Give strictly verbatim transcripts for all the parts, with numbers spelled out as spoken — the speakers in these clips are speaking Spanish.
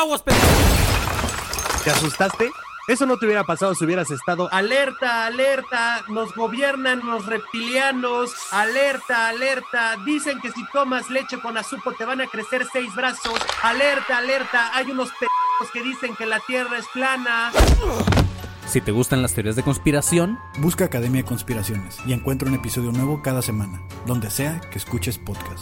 aguas, pendejo. ¿Te asustaste? Eso no te hubiera pasado si hubieras estado... Alerta, alerta, nos gobiernan los reptilianos. Alerta, alerta, dicen que si tomas leche con azúcar te van a crecer seis brazos. Alerta, alerta, hay unos pendejos que dicen que la Tierra es plana. Si te gustan las teorías de conspiración, busca Academia de Conspiraciones y encuentra un episodio nuevo cada semana, donde sea que escuches podcast.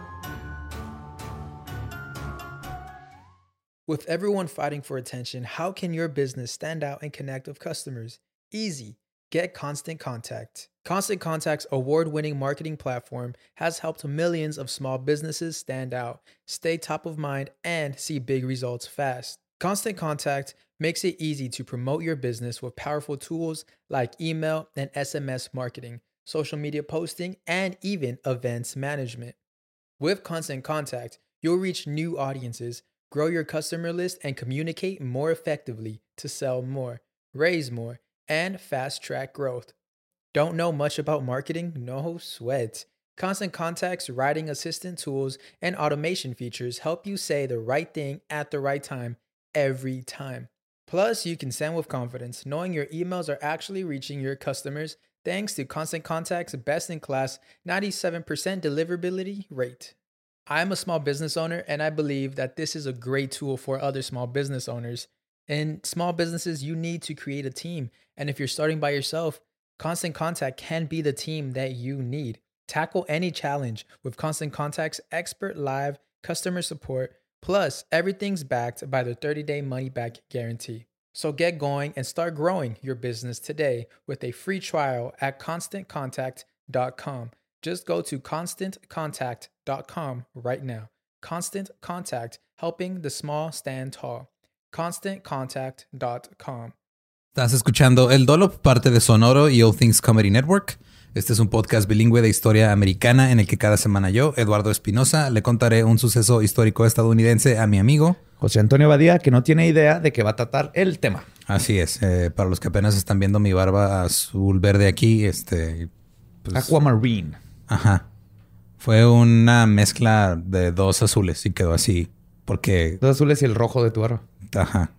With everyone fighting for attention, how can your business stand out and connect with customers? Easy. Get Constant Contact. Constant Contact's award-winning marketing platform has helped millions of small businesses stand out, stay top of mind, and see big results fast. Constant Contact makes it easy to promote your business with powerful tools like email and S M S marketing, social media posting, and even events management. With Constant Contact, you'll reach new audiences, grow your customer list, and communicate more effectively to sell more, raise more, and fast-track growth. Don't know much about marketing? No sweat. Constant Contact's writing assistant tools and automation features help you say the right thing at the right time, every time. Plus, you can send with confidence, knowing your emails are actually reaching your customers thanks to Constant Contact's best-in-class ninety-seven percent deliverability rate. I'm a small business owner, and I believe that this is a great tool for other small business owners. In small businesses, you need to create a team. And if you're starting by yourself, Constant Contact can be the team that you need. Tackle any challenge with Constant Contact's expert live customer support. Plus, everything's backed by the thirty-day money-back guarantee. So get going and start growing your business today with a free trial at constant contact dot com. Just go to constant contact dot com right now. Constant Contact, helping the small stand tall. constant contact dot com. Estás escuchando El Dollop, parte de Sonoro y All Things Comedy Network. Este es un podcast bilingüe de historia americana en el que cada semana yo, Eduardo Espinosa, le contaré un suceso histórico estadounidense a mi amigo José Antonio Badía, que no tiene idea de qué va a tratar el tema. Así es. Eh, para los que apenas están viendo mi barba azul verde aquí, este... Pues, Aquamarine. Ajá. Fue una mezcla de dos azules y quedó así porque... Dos azules y el rojo de tu barba. Ajá.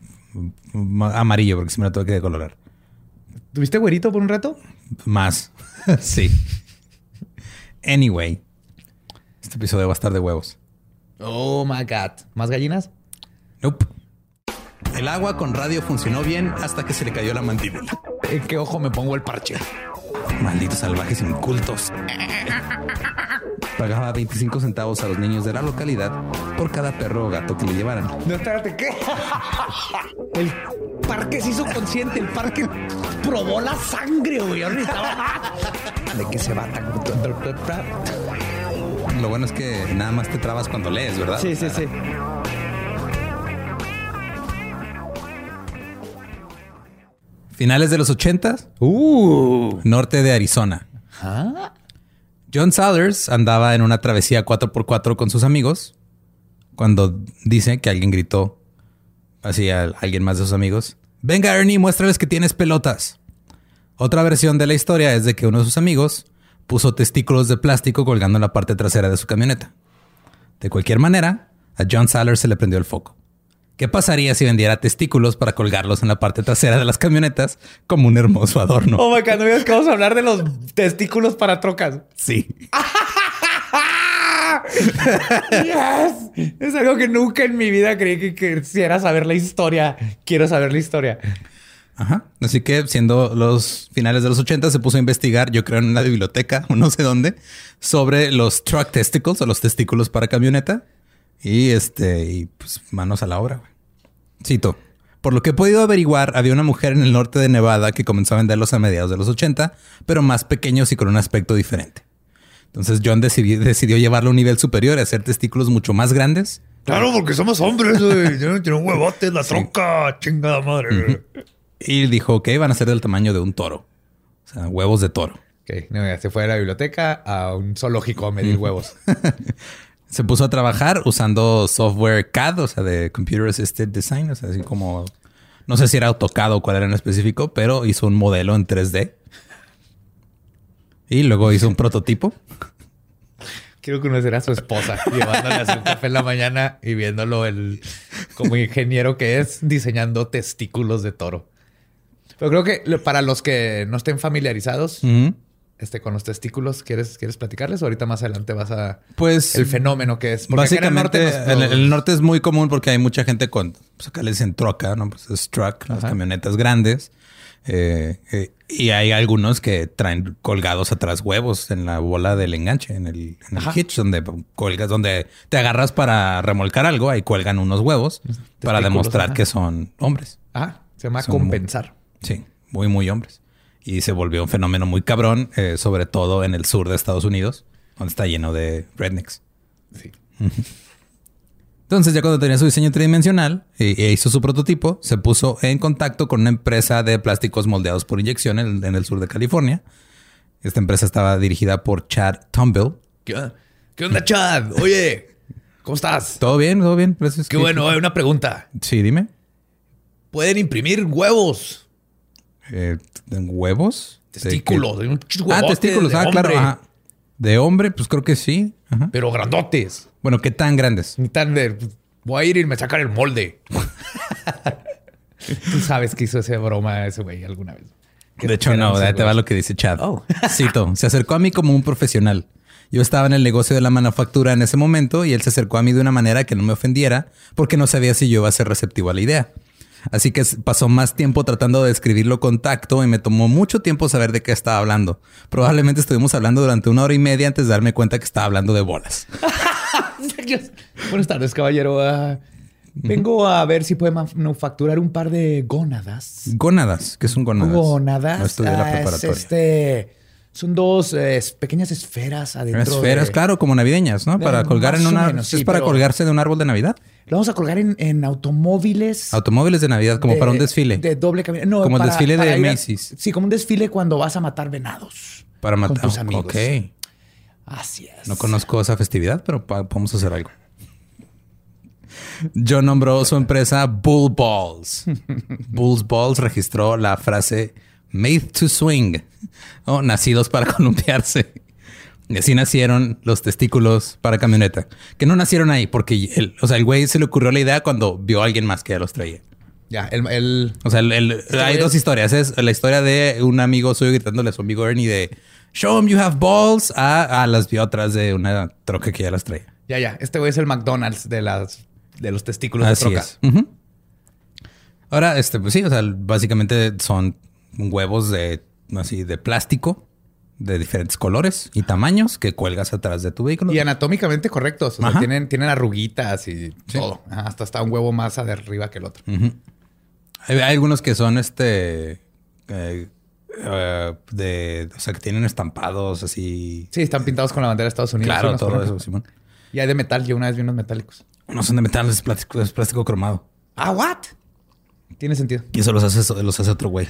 Amarillo porque se me lo tuve que decolorar. ¿Tuviste güerito por un rato? Más. Sí. Anyway. Este episodio va a estar de huevos. Oh my God. ¿Más gallinas? Nope. El agua con radio funcionó bien hasta que se le cayó la mandíbula. ¿En qué ojo me pongo el parche? Malditos salvajes incultos. Pagaba veinticinco centavos a los niños de la localidad por cada perro o gato que le llevaran. No, espérate, ¿qué? El parque se hizo consciente. El parque probó la sangre, güey. ¿De qué se va tan...? Lo bueno es que nada más te trabas cuando lees, ¿verdad? Sí, sí, sí. Finales de los ochentas. Uh. Norte de Arizona. ¿Ah? John Saunders andaba en una travesía cuatro por cuatro con sus amigos cuando dice que alguien gritó así a alguien más de sus amigos: "Venga, Ernie, muéstrales que tienes pelotas". Otra versión de la historia es de que uno de sus amigos puso testículos de plástico colgando en la parte trasera de su camioneta. De cualquier manera, a John Saunders se le prendió el foco. ¿Qué pasaría si vendiera testículos para colgarlos en la parte trasera de las camionetas como un hermoso adorno? Oh my God, ¿no vieras que vamos a hablar de los testículos para trocas? Sí. Yes. Es algo que nunca en mi vida creí que quisiera saber la historia. Quiero saber la historia. Ajá. Así que siendo los finales de los ochenta se puso a investigar, yo creo en una biblioteca o no sé dónde, sobre los truck testicles o los testículos para camioneta. Y este, y pues manos a la obra. Cito: por lo que he podido averiguar, había una mujer en el norte de Nevada que comenzó a venderlos a mediados de los ochenta, pero más pequeños y con un aspecto diferente. Entonces John decidió, decidió llevarlo a un nivel superior y hacer testículos mucho más grandes. Claro, porque somos hombres, güey. Tiene un huevote en la tronca, sí. Chingada madre. Uh-huh. Y dijo, ok, van a ser del tamaño de un toro. O sea, huevos de toro. Ok, no, se fue de la biblioteca a un zoológico a medir uh-huh. huevos. Se puso a trabajar usando software C A D, o sea, de Computer Assisted Design. O sea, así como... No sé si era AutoCAD o cuál era en específico, pero hizo un modelo en tres D. Y luego hizo un prototipo. Quiero conocer a su esposa, llevándole a hacer un café en la mañana y viéndolo el, como ingeniero que es, diseñando testículos de toro. Pero creo que para los que no estén familiarizados uh-huh. este, con los testículos, ¿quieres, ¿quieres platicarles? O ahorita más adelante vas a... Pues... El fenómeno que es. Porque básicamente, en el, norte nos, nos... el, el norte es muy común porque hay mucha gente con... Pues acá le dicen troca, ¿no? Pues es truck, Ajá. las camionetas grandes. Eh, eh, y hay algunos que traen colgados atrás huevos en la bola del enganche, en el, en el hitch, donde colgas, donde te agarras para remolcar algo. Ahí cuelgan unos huevos para demostrar ajá. que son hombres. Ah, se llama son compensar. Muy, sí, muy, muy hombres. Y se volvió un fenómeno muy cabrón, eh, sobre todo en el sur de Estados Unidos, donde está lleno de rednecks. Sí. Entonces, ya cuando tenía su diseño tridimensional e, e hizo su prototipo, se puso en contacto con una empresa de plásticos moldeados por inyección en, en el sur de California. Esta empresa estaba dirigida por Chad Tumble. ¿Qué onda, ¿Qué onda Chad? Oye, ¿cómo estás? Todo bien, todo bien. Gracias. Qué bueno, hay una pregunta. Sí, dime. ¿Pueden imprimir huevos? Eh, ¿Huevos? Testículos. ¿De ah, testículos. Ah, hombre. claro. Ajá. De hombre, pues creo que sí. Ajá. Pero grandotes. Bueno, ¿qué tan grandes? Ni tan de... Voy a ir y me sacar el molde. Tú sabes que hizo esa broma ese güey alguna vez. De hecho, no. Te va lo que dice Chad. Oh. Cito. Se acercó a mí como un profesional. Yo estaba en el negocio de la manufactura en ese momento y él se acercó a mí de una manera que no me ofendiera porque no sabía si yo iba a ser receptivo a la idea. Así que pasó más tiempo tratando de describirlo con tacto y me tomó mucho tiempo saber de qué estaba hablando. Probablemente estuvimos hablando durante una hora y media antes de darme cuenta que estaba hablando de bolas. Buenas tardes, caballero. Uh, vengo a ver si puede manufacturar un par de gónadas. ¿Gónadas? ¿Qué son gónadas? Gónadas. No estudié la preparatoria. Es este... Son dos eh, pequeñas esferas adentro. Esferas, de... claro, como navideñas, ¿no? Para colgar en una... Menos, sí, ¿Es para colgarse de un árbol de Navidad? Lo vamos a colgar en, en automóviles. Automóviles de Navidad, como de, para un desfile. De doble camino. No, como para, el desfile de a, Macy's. Sí, como un desfile cuando vas a matar venados. Para matar. Con tus amigos. Ok. Así es. No conozco esa festividad, pero podemos hacer algo. John nombró su empresa Bull Balls. Bull Balls registró la frase made to swing, o nacidos para columpiarse. Y así nacieron los testículos para camioneta, que no nacieron ahí porque el, o sea, el güey se le ocurrió la idea cuando vio a alguien más que ya los traía. Ya, el, el... O sea, el, el, este hay dos es... historias. Es la historia de un amigo suyo gritándole a su amigo Ernie de show him you have balls a, a las vio atrás de una troca que ya las traía. Ya, ya. Este güey es el McDonald's de las de los testículos así de troca. Es. Uh-huh. Ahora, este, pues sí, o sea, básicamente son huevos de así de plástico de diferentes colores y tamaños que cuelgas atrás de tu vehículo. Y anatómicamente correctos. O sea, tienen, tienen arruguitas y sí. todo. Ajá, hasta está un huevo más de arriba que el otro. Uh-huh. Hay, hay algunos que son este eh, uh, de, o sea, que tienen estampados así. Sí, están pintados con la bandera de Estados Unidos. Claro, todo correctos. Eso, Simón. Y hay de metal. Yo una vez vi unos metálicos. No son de metal, es plástico, es plástico cromado. Ah, what? Tiene sentido. Y eso los hace, los hace otro güey.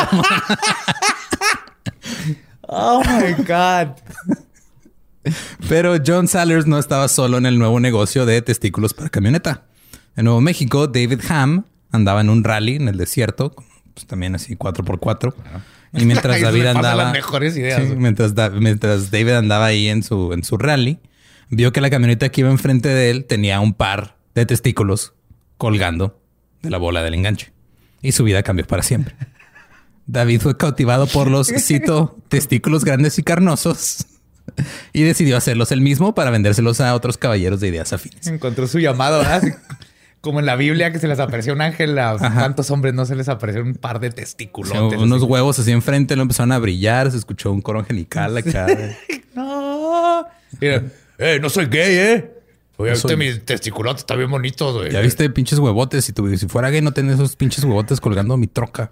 Oh my God. Pero John Salers no estaba solo en el nuevo negocio de testículos para camioneta. En Nuevo México, David Ham andaba en un rally en el desierto, pues también así cuatro por cuatro. Claro. Y mientras David andaba... las mejores ideas. Sí, mientras, da, mientras David andaba ahí en su, en su rally, vio que la camioneta que iba enfrente de él tenía un par de testículos colgando de la bola del enganche. Y su vida cambió para siempre. David fue cautivado por los, cito, testículos grandes y carnosos y decidió hacerlos él mismo para vendérselos a otros caballeros de ideas afines. Encontró su llamado, ¿verdad? Como en la Biblia que se les apareció un ángel, a cuántos hombres no se les apareció un par de testículos. O sea, unos así. Huevos así enfrente, lo empezaron a brillar, se escuchó un coro angelical acá. No. Mira, eh, no soy gay, ¿eh? Oye, no soy... mis testiculotes están bien bonitos, güey. Ya viste pinches huevotes. Si, tu, si fuera gay, no tenés esos pinches huevotes colgando mi troca.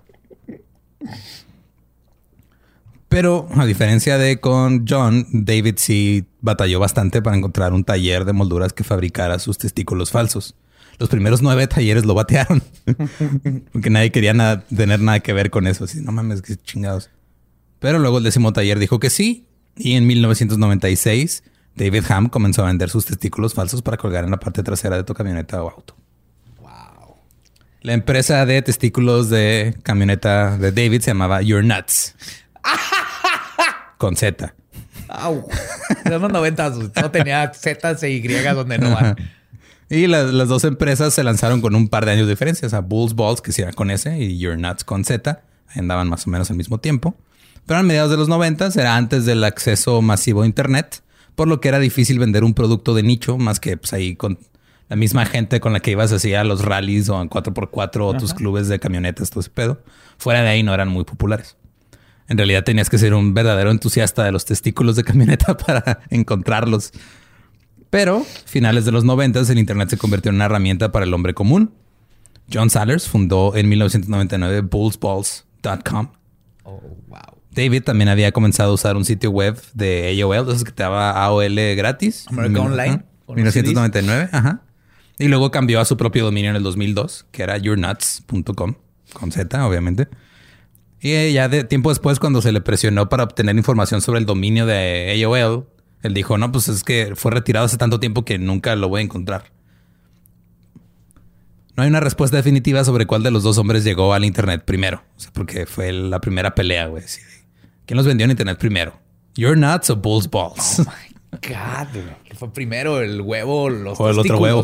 Pero a diferencia de con John, David sí batalló bastante para encontrar un taller de molduras que fabricara sus testículos falsos. Los primeros nueve talleres lo batearon porque nadie quería nada, tener nada que ver con eso. Así, no mames, qué chingados. Pero luego el décimo taller dijo que sí. Y en mil novecientos noventa y seis, David Ham comenzó a vender sus testículos falsos para colgar en la parte trasera de tu camioneta o auto. Wow. La empresa de testículos de camioneta de David se llamaba Your Nuts. Con Z. Au. En los noventas no tenía Z e Y donde no van. Y la, las dos empresas se lanzaron con un par de años de diferencia. O sea, Bulls Balls, que sí era con S, y You're Nuts con Z. Andaban más o menos al mismo tiempo. Pero a mediados de los noventas era antes del acceso masivo a Internet, por lo que era difícil vender un producto de nicho más que pues, ahí con la misma gente con la que ibas así a los rallies o en cuatro por cuatro o tus clubes de camionetas, todo ese pedo. Fuera de ahí no eran muy populares. En realidad tenías que ser un verdadero entusiasta de los testículos de camioneta para encontrarlos. Pero, finales de los noventas, el Internet se convirtió en una herramienta para el hombre común. John Salers fundó en mil novecientos noventa y nueve bulls balls punto com. Oh, wow. David también había comenzado a usar un sitio web de A O L, esos que te daba A O L gratis. America Online. mil novecientos noventa y nueve, ajá. Y luego cambió a su propio dominio en el dos mil dos, que era your nuts punto com, con Z, obviamente. Y ya de tiempo después, cuando se le presionó para obtener información sobre el dominio de A O L, él dijo, no, pues es que fue retirado hace tanto tiempo que nunca lo voy a encontrar. No hay una respuesta definitiva sobre cuál de los dos hombres llegó al Internet primero. O sea, porque fue la primera pelea, güey. ¿Quién los vendió en Internet primero? Your Nuts o Bulls Balls. Oh my God. ¿Qué fue primero? ¿El huevo o los o el otro huevo?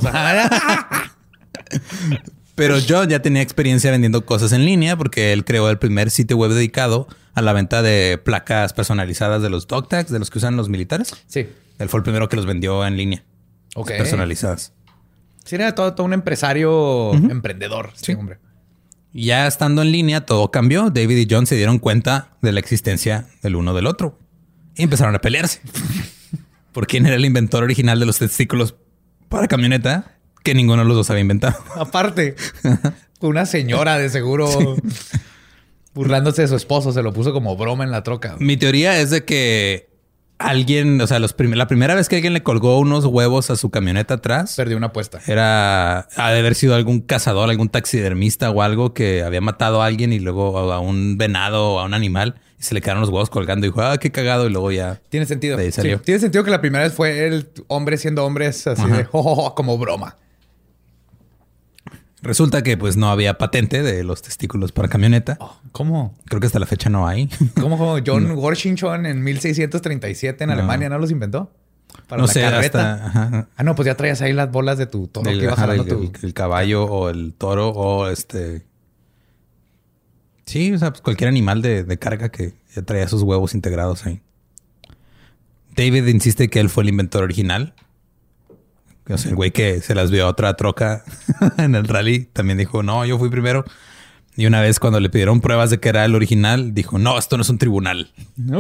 Pero John ya tenía experiencia vendiendo cosas en línea porque él creó el primer sitio web dedicado a la venta de placas personalizadas de los dog tags, de los que usan los militares. Sí. Él fue el primero que los vendió en línea. Ok. Personalizadas. Sí, era todo, todo un empresario uh-huh. emprendedor. Sí, hombre. Ya estando en línea, todo cambió. David y John se dieron cuenta de la existencia del uno del otro y empezaron a pelearse. ¿Por quién era el inventor original de los testículos para camioneta? Que ninguno de los dos había inventado. Aparte, una señora de seguro sí. burlándose de su esposo se lo puso como broma en la troca. Mi teoría es de que alguien, o sea, los prim- la primera vez que alguien le colgó unos huevos a su camioneta atrás, perdió una apuesta. Era, ha de haber sido algún cazador, algún taxidermista o algo que había matado a alguien y luego a un venado o a un animal y se le quedaron los huevos colgando y dijo, ah, qué cagado. Y luego ya. Tiene sentido. De ahí salió. Sí, tiene sentido que la primera vez fue el hombre siendo hombres así Ajá. de oh, oh, oh, como broma. Resulta que pues no había patente de los testículos para camioneta. Oh, ¿cómo? Creo que hasta la fecha no hay. ¿Cómo? ¿Cómo? John no. Washington en mil seiscientos treinta y siete en no. Alemania no los inventó. Para no la sé, carreta. Hasta, ajá. Ah, no, pues ya traías ahí las bolas de tu toro el, que iba jalando el, tu... el, el caballo o el toro o este... Sí, o sea, pues cualquier animal de, de carga que ya traía sus huevos integrados ahí. David insiste que él fue el inventor original. O sea, el güey que se las vio a otra troca en el rally también dijo, no, yo fui primero. Y una vez cuando le pidieron pruebas de que era el original, dijo, no, esto no es un tribunal.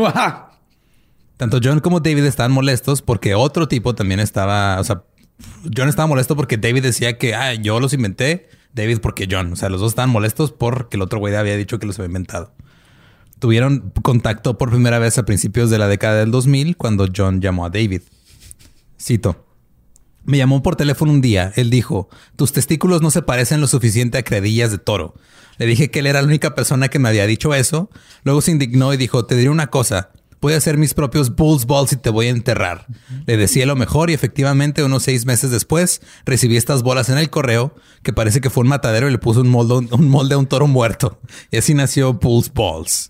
Tanto John como David estaban molestos porque otro tipo también estaba... O sea, John estaba molesto porque David decía que ah, yo los inventé. David porque John. O sea, los dos estaban molestos porque el otro güey había dicho que los había inventado. Tuvieron contacto por primera vez a principios de la década del dos mil cuando John llamó a David. Cito. Me llamó por teléfono un día. Él dijo, tus testículos no se parecen lo suficiente a credillas de toro. Le dije que él era la única persona que me había dicho eso. Luego se indignó y dijo, te diré una cosa. Voy a hacer mis propios bulls balls y te voy a enterrar. Le decía lo mejor y efectivamente unos seis meses después recibí estas bolas en el correo que parece que fue un matadero y le puso un molde, un molde a un toro muerto. Y así nació Bulls Balls.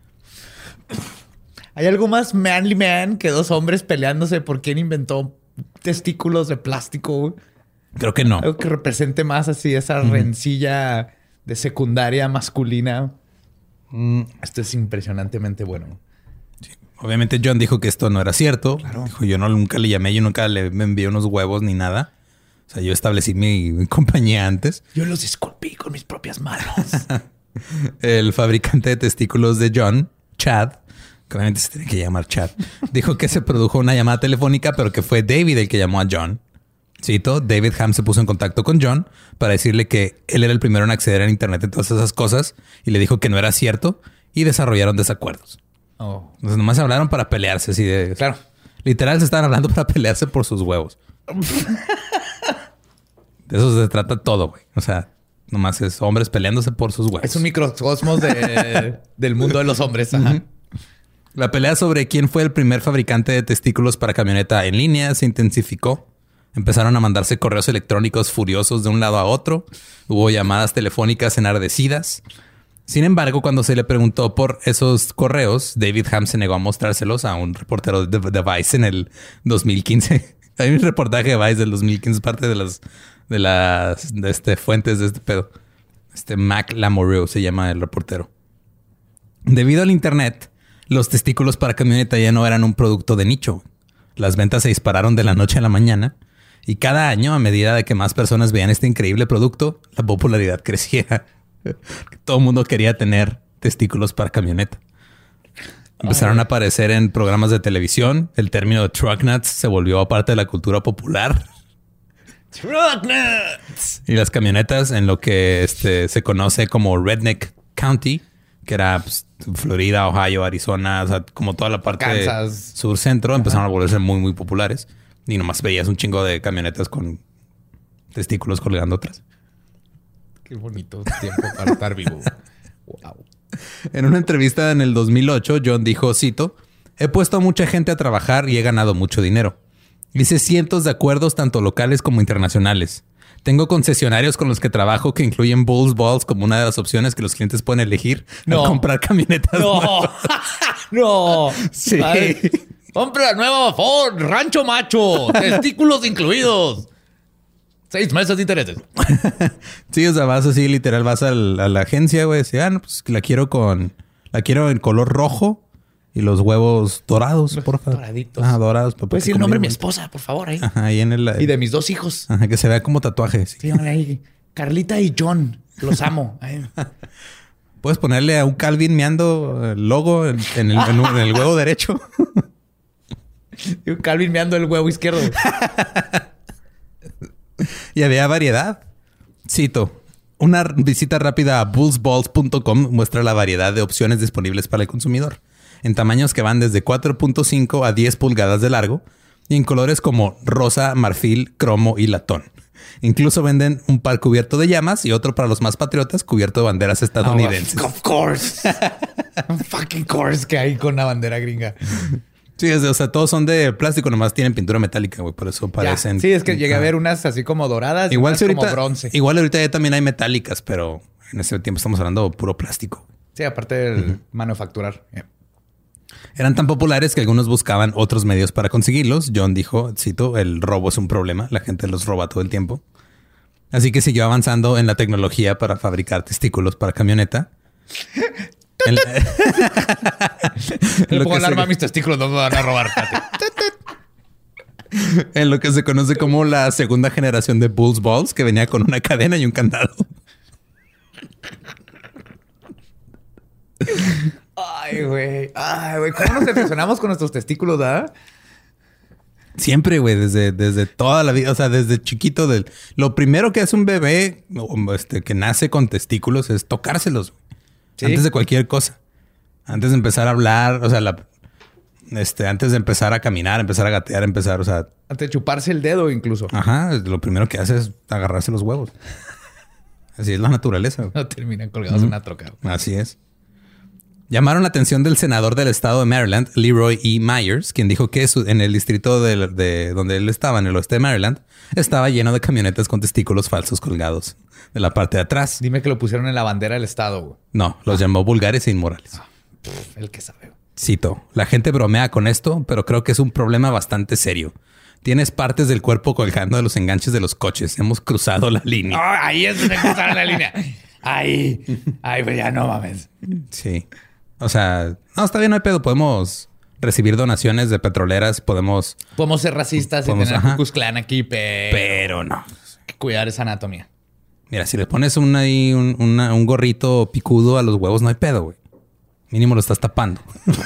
¿Hay algo más manly man que dos hombres peleándose por quién inventó testículos de plástico? Creo que no. Algo que represente más así esa uh-huh. rencilla de secundaria masculina. Mm. Esto es impresionantemente bueno. Sí. Obviamente John dijo que esto no era cierto. Claro. Dijo, yo no nunca le llamé, yo nunca le me envié unos huevos ni nada. O sea, yo establecí mi, mi compañía antes. Yo los esculpí con mis propias manos. El fabricante de testículos de John, Chad, que obviamente se tiene que llamar Chad, dijo que se produjo una llamada telefónica, pero que fue David el que llamó a John. Cito, David Ham se puso en contacto con John para decirle que él era el primero en acceder a internet en todas esas cosas y le dijo que no era cierto y desarrollaron desacuerdos. Oh. Entonces nomás hablaron para pelearse así de... Claro. Literal se estaban hablando para pelearse por sus huevos. De eso se trata todo, güey. O sea, nomás es hombres peleándose por sus huevos. Es un microcosmos de, del mundo de los hombres. Ajá. Uh-huh. La pelea sobre quién fue el primer fabricante de testículos para camioneta en línea se intensificó. Empezaron a mandarse correos electrónicos furiosos de un lado a otro. Hubo llamadas telefónicas enardecidas. Sin embargo, cuando se le preguntó por esos correos, David Ham se negó a mostrárselos a un reportero de The Vice en el dos mil quince. Hay un reportaje de Vice del dos mil quince, parte de las de las de este, fuentes de este pedo. Este Mac Lamoureux se llama el reportero. Debido al internet, los testículos para camioneta ya no eran un producto de nicho. Las ventas se dispararon de la noche a la mañana y cada año, a medida de que más personas veían este increíble producto, la popularidad crecía. Todo el mundo quería tener testículos para camioneta. Empezaron oh, a aparecer en programas de televisión. El término de truck nuts se volvió parte de la cultura popular. Truck nuts. Y las camionetas en lo que este, se conoce como Redneck County, que era pues, Florida, Ohio, Arizona, o sea, como toda la parte sur-centro, empezaron a volverse muy, muy populares. Y nomás veías un chingo de camionetas con testículos colgando atrás. Qué bonito tiempo para estar vivo. Wow. En una entrevista en el dos mil ocho, John dijo, cito, he puesto a mucha gente a trabajar y he ganado mucho dinero. Hice cientos de acuerdos tanto locales como internacionales. Tengo concesionarios con los que trabajo que incluyen Bulls Balls como una de las opciones que los clientes pueden elegir no. al comprar camionetas. No, no. Sí. Ay, compra nuevo Ford Rancho Macho, testículos incluidos. Seis meses de intereses. Sí, o sea, vas así, literal, vas al, a la agencia, güey. Decís, ah, no, pues la quiero con... La quiero en color rojo y los huevos dorados, los por favor. Doraditos. Ah, dorados. Puedes decir el nombre de mi esposa, por favor, ahí. Ajá, ahí en el... Y de mis dos hijos. Ajá, que se vea como tatuaje. Sí. Sí, ahí. Carlita y John. Los amo. Ahí. Puedes ponerle a un Calvin meando el logo en, en, el, en, en el huevo derecho. Y un Calvin meando el huevo izquierdo. Y había variedad. Cito, una visita rápida a bulls balls punto com muestra la variedad de opciones disponibles para el consumidor, en tamaños que van desde cuatro punto cinco a diez pulgadas de largo y en colores como rosa, marfil, cromo y latón. Incluso venden un par cubierto de llamas y otro para los más patriotas cubierto de banderas estadounidenses. Oh, of course. Un fucking course que hay con la bandera gringa. Sí, es de, o sea, todos son de plástico, nomás tienen pintura metálica, güey. Por eso parecen... Ya. Sí, es que llegué a ver unas así como doradas igual y unas ahorita, como bronce. Igual ahorita ya también hay metálicas, pero en ese tiempo estamos hablando de puro plástico. Sí, aparte del uh-huh. manufacturar. Yeah. Eran tan populares que algunos buscaban otros medios para conseguirlos. John dijo, cito, el robo es un problema. La gente los roba todo el tiempo. Así que siguió avanzando en la tecnología para fabricar testículos para camioneta. En la... Le pongo alarma se... a mis testículos, no me van a robar. En lo que se conoce como la segunda generación de Bulls Balls, que venía con una cadena y un candado. Ay, güey. Ay, güey. ¿Cómo nos obsesionamos con nuestros testículos, verdad? Siempre, güey, desde, desde toda la vida, o sea, desde chiquito. Del... Lo primero que hace un bebé este, que nace con testículos es tocárselos. ¿Sí? Antes de cualquier cosa. Antes de empezar a hablar, o sea, la, este, antes de empezar a caminar, empezar a gatear, empezar, o sea... Antes de chuparse el dedo incluso. Ajá, lo primero que hace es agarrarse los huevos. Así es la naturaleza. No terminan colgados uh-huh. en una troca. Así es. Llamaron la atención del senador del estado de Maryland, Leroy E. Myers, quien dijo que su, en el distrito de, de donde él estaba, en el oeste de Maryland, estaba lleno de camionetas con testículos falsos colgados de la parte de atrás. Dime que lo pusieron en la bandera del estado, güey. No, los ah. llamó vulgares e inmorales. Ah, pff, el que sabe. Cito, la gente bromea con esto, pero creo que es un problema bastante serio. Tienes partes del cuerpo colgando de los enganches de los coches. Hemos cruzado la línea. Oh, ahí es donde cruzaron la línea. Ahí. Ay, pues ya no mames. Sí. O sea, no, está bien, no hay pedo. Podemos recibir donaciones de petroleras. Podemos... Podemos ser racistas podemos, y tener Ku Klux Klan aquí, pero... Pero no. Hay que cuidar esa anatomía. Mira, si le pones un, ahí, un, una, un gorrito picudo a los huevos, no hay pedo, güey. Mínimo lo estás tapando.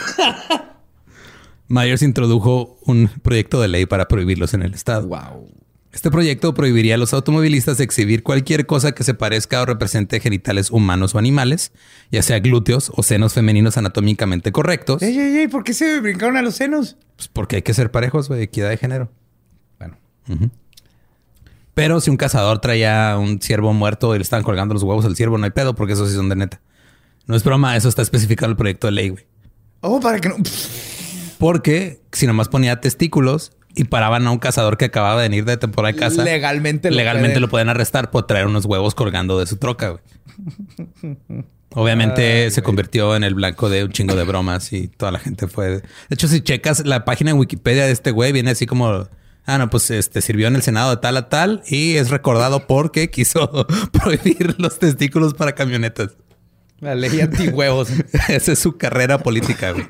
Myers introdujo un proyecto de ley para prohibirlos en el estado. Wow. Este proyecto prohibiría a los automovilistas de exhibir cualquier cosa que se parezca o represente genitales humanos o animales, ya sea glúteos o senos femeninos anatómicamente correctos. Ey, ey, ey, ¿por qué se brincaron a los senos? Pues porque hay que ser parejos, güey, equidad de género. Bueno. Uh-huh. Pero si un cazador traía un ciervo muerto y le estaban colgando los huevos al ciervo, no hay pedo, porque esos sí son de neta. No es broma, eso está especificado en el proyecto de ley, güey. Oh, para que no... Porque si nomás ponía testículos y paraban a un cazador que acababa de venir de temporada de caza, legalmente lo legalmente pueden... lo pueden arrestar por traer unos huevos colgando de su troca, güey. Obviamente Ay, se güey. convirtió en el blanco de un chingo de bromas y toda la gente fue... De hecho, si checas la página en Wikipedia de este güey, viene así como Ah, no, pues este sirvió en el Senado de tal a tal y es recordado porque quiso prohibir los testículos para camionetas. La ley antihuevos. Esa es su carrera política, güey.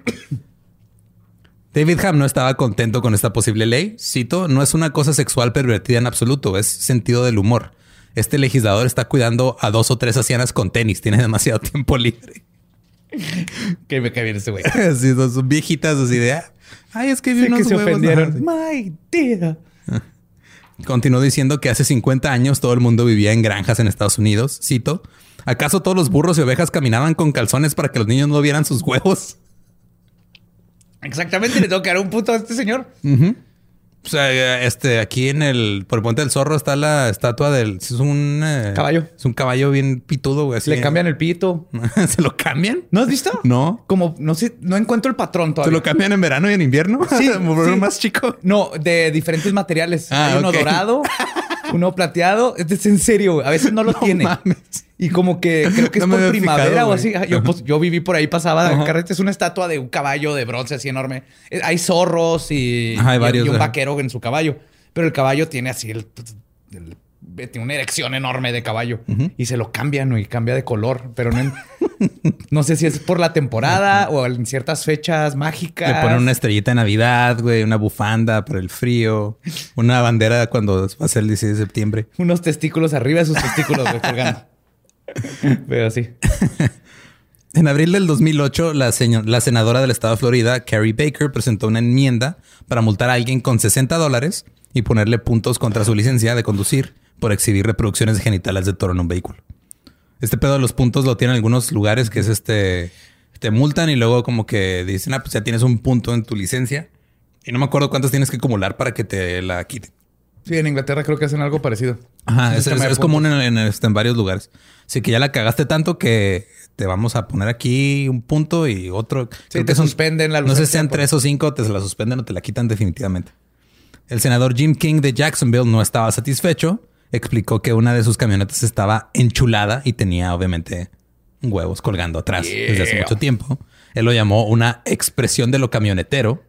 David Ham no estaba contento con esta posible ley. Cito, no es una cosa sexual pervertida en absoluto, es sentido del humor. Este legislador está cuidando a dos o tres ancianas con tenis. Tiene demasiado tiempo libre. Que me cae bien ese güey. Así, son viejitas así de... Ay, es que vi Sí, unos que se huevos, ofendieron. ¿no? My dear. Continuó diciendo que hace cincuenta años todo el mundo vivía en granjas en Estados Unidos. Cito, ¿acaso todos los burros y ovejas caminaban con calzones para que los niños no vieran sus huevos? Exactamente, le tengo que dar un punto a este señor. Uh-huh. O sea, este, aquí en el... Por el Puente del Zorro está la estatua del... Es un... Eh, caballo. Es un caballo bien pitudo, güey. Así. Le cambian el pito. ¿Se lo cambian? ¿No has visto? No. Como, no sé, no encuentro el patrón todavía. ¿Se lo cambian en verano y en invierno? Sí. ¿Volver sí. más chico? No, de diferentes materiales. Ah, Hay uno ok. dorado, uno plateado. Este es en serio, güey. A veces no lo No tiene. mames. Y como que creo que es No me por había primavera fijado, o así. güey. Yo, pues, yo viví por ahí, pasaba. Ajá. Carrete es una estatua de un caballo de bronce así enorme. Eh, Hay zorros y, Ajá, hay y- varios, y un ajá. vaquero en su caballo. Pero el caballo tiene así el, el- tiene una erección enorme de caballo. Y se lo cambian y cambia de color. Pero no, en- no sé si es por la temporada o en ciertas fechas mágicas. Le ponen una estrellita de Navidad, güey. Una bufanda para el frío. Una bandera cuando va a ser el dieciséis de septiembre. Unos testículos arriba de sus testículos, güey, colgando. Pero sí. En abril del dos mil ocho, la, señor, la senadora del estado de Florida, Carrie Baker, presentó una enmienda para multar a alguien con sesenta dólares y ponerle puntos contra su licencia de conducir por exhibir reproducciones genitales de toro en un vehículo. Este pedo de los puntos lo tienen algunos lugares que es este... Te multan y luego como que dicen, ah, pues ya tienes un punto en tu licencia. Y no me acuerdo cuántos tienes que acumular para que te la quiten. Sí, en Inglaterra creo que hacen algo parecido. Ajá, es, Sistema es, de es común puntos. en, en, este, en varios lugares. Así que ya la cagaste tanto que te vamos a poner aquí un punto y otro. Sí, Creo te que son- suspenden la No sé si licencia sean por- tres o cinco, te se la suspenden o te la quitan definitivamente. El senador Jim King de Jacksonville no estaba satisfecho. Explicó que una de sus camionetas estaba enchulada y tenía obviamente huevos colgando atrás Yeah. desde hace mucho tiempo. Él lo llamó una expresión de lo camionetero.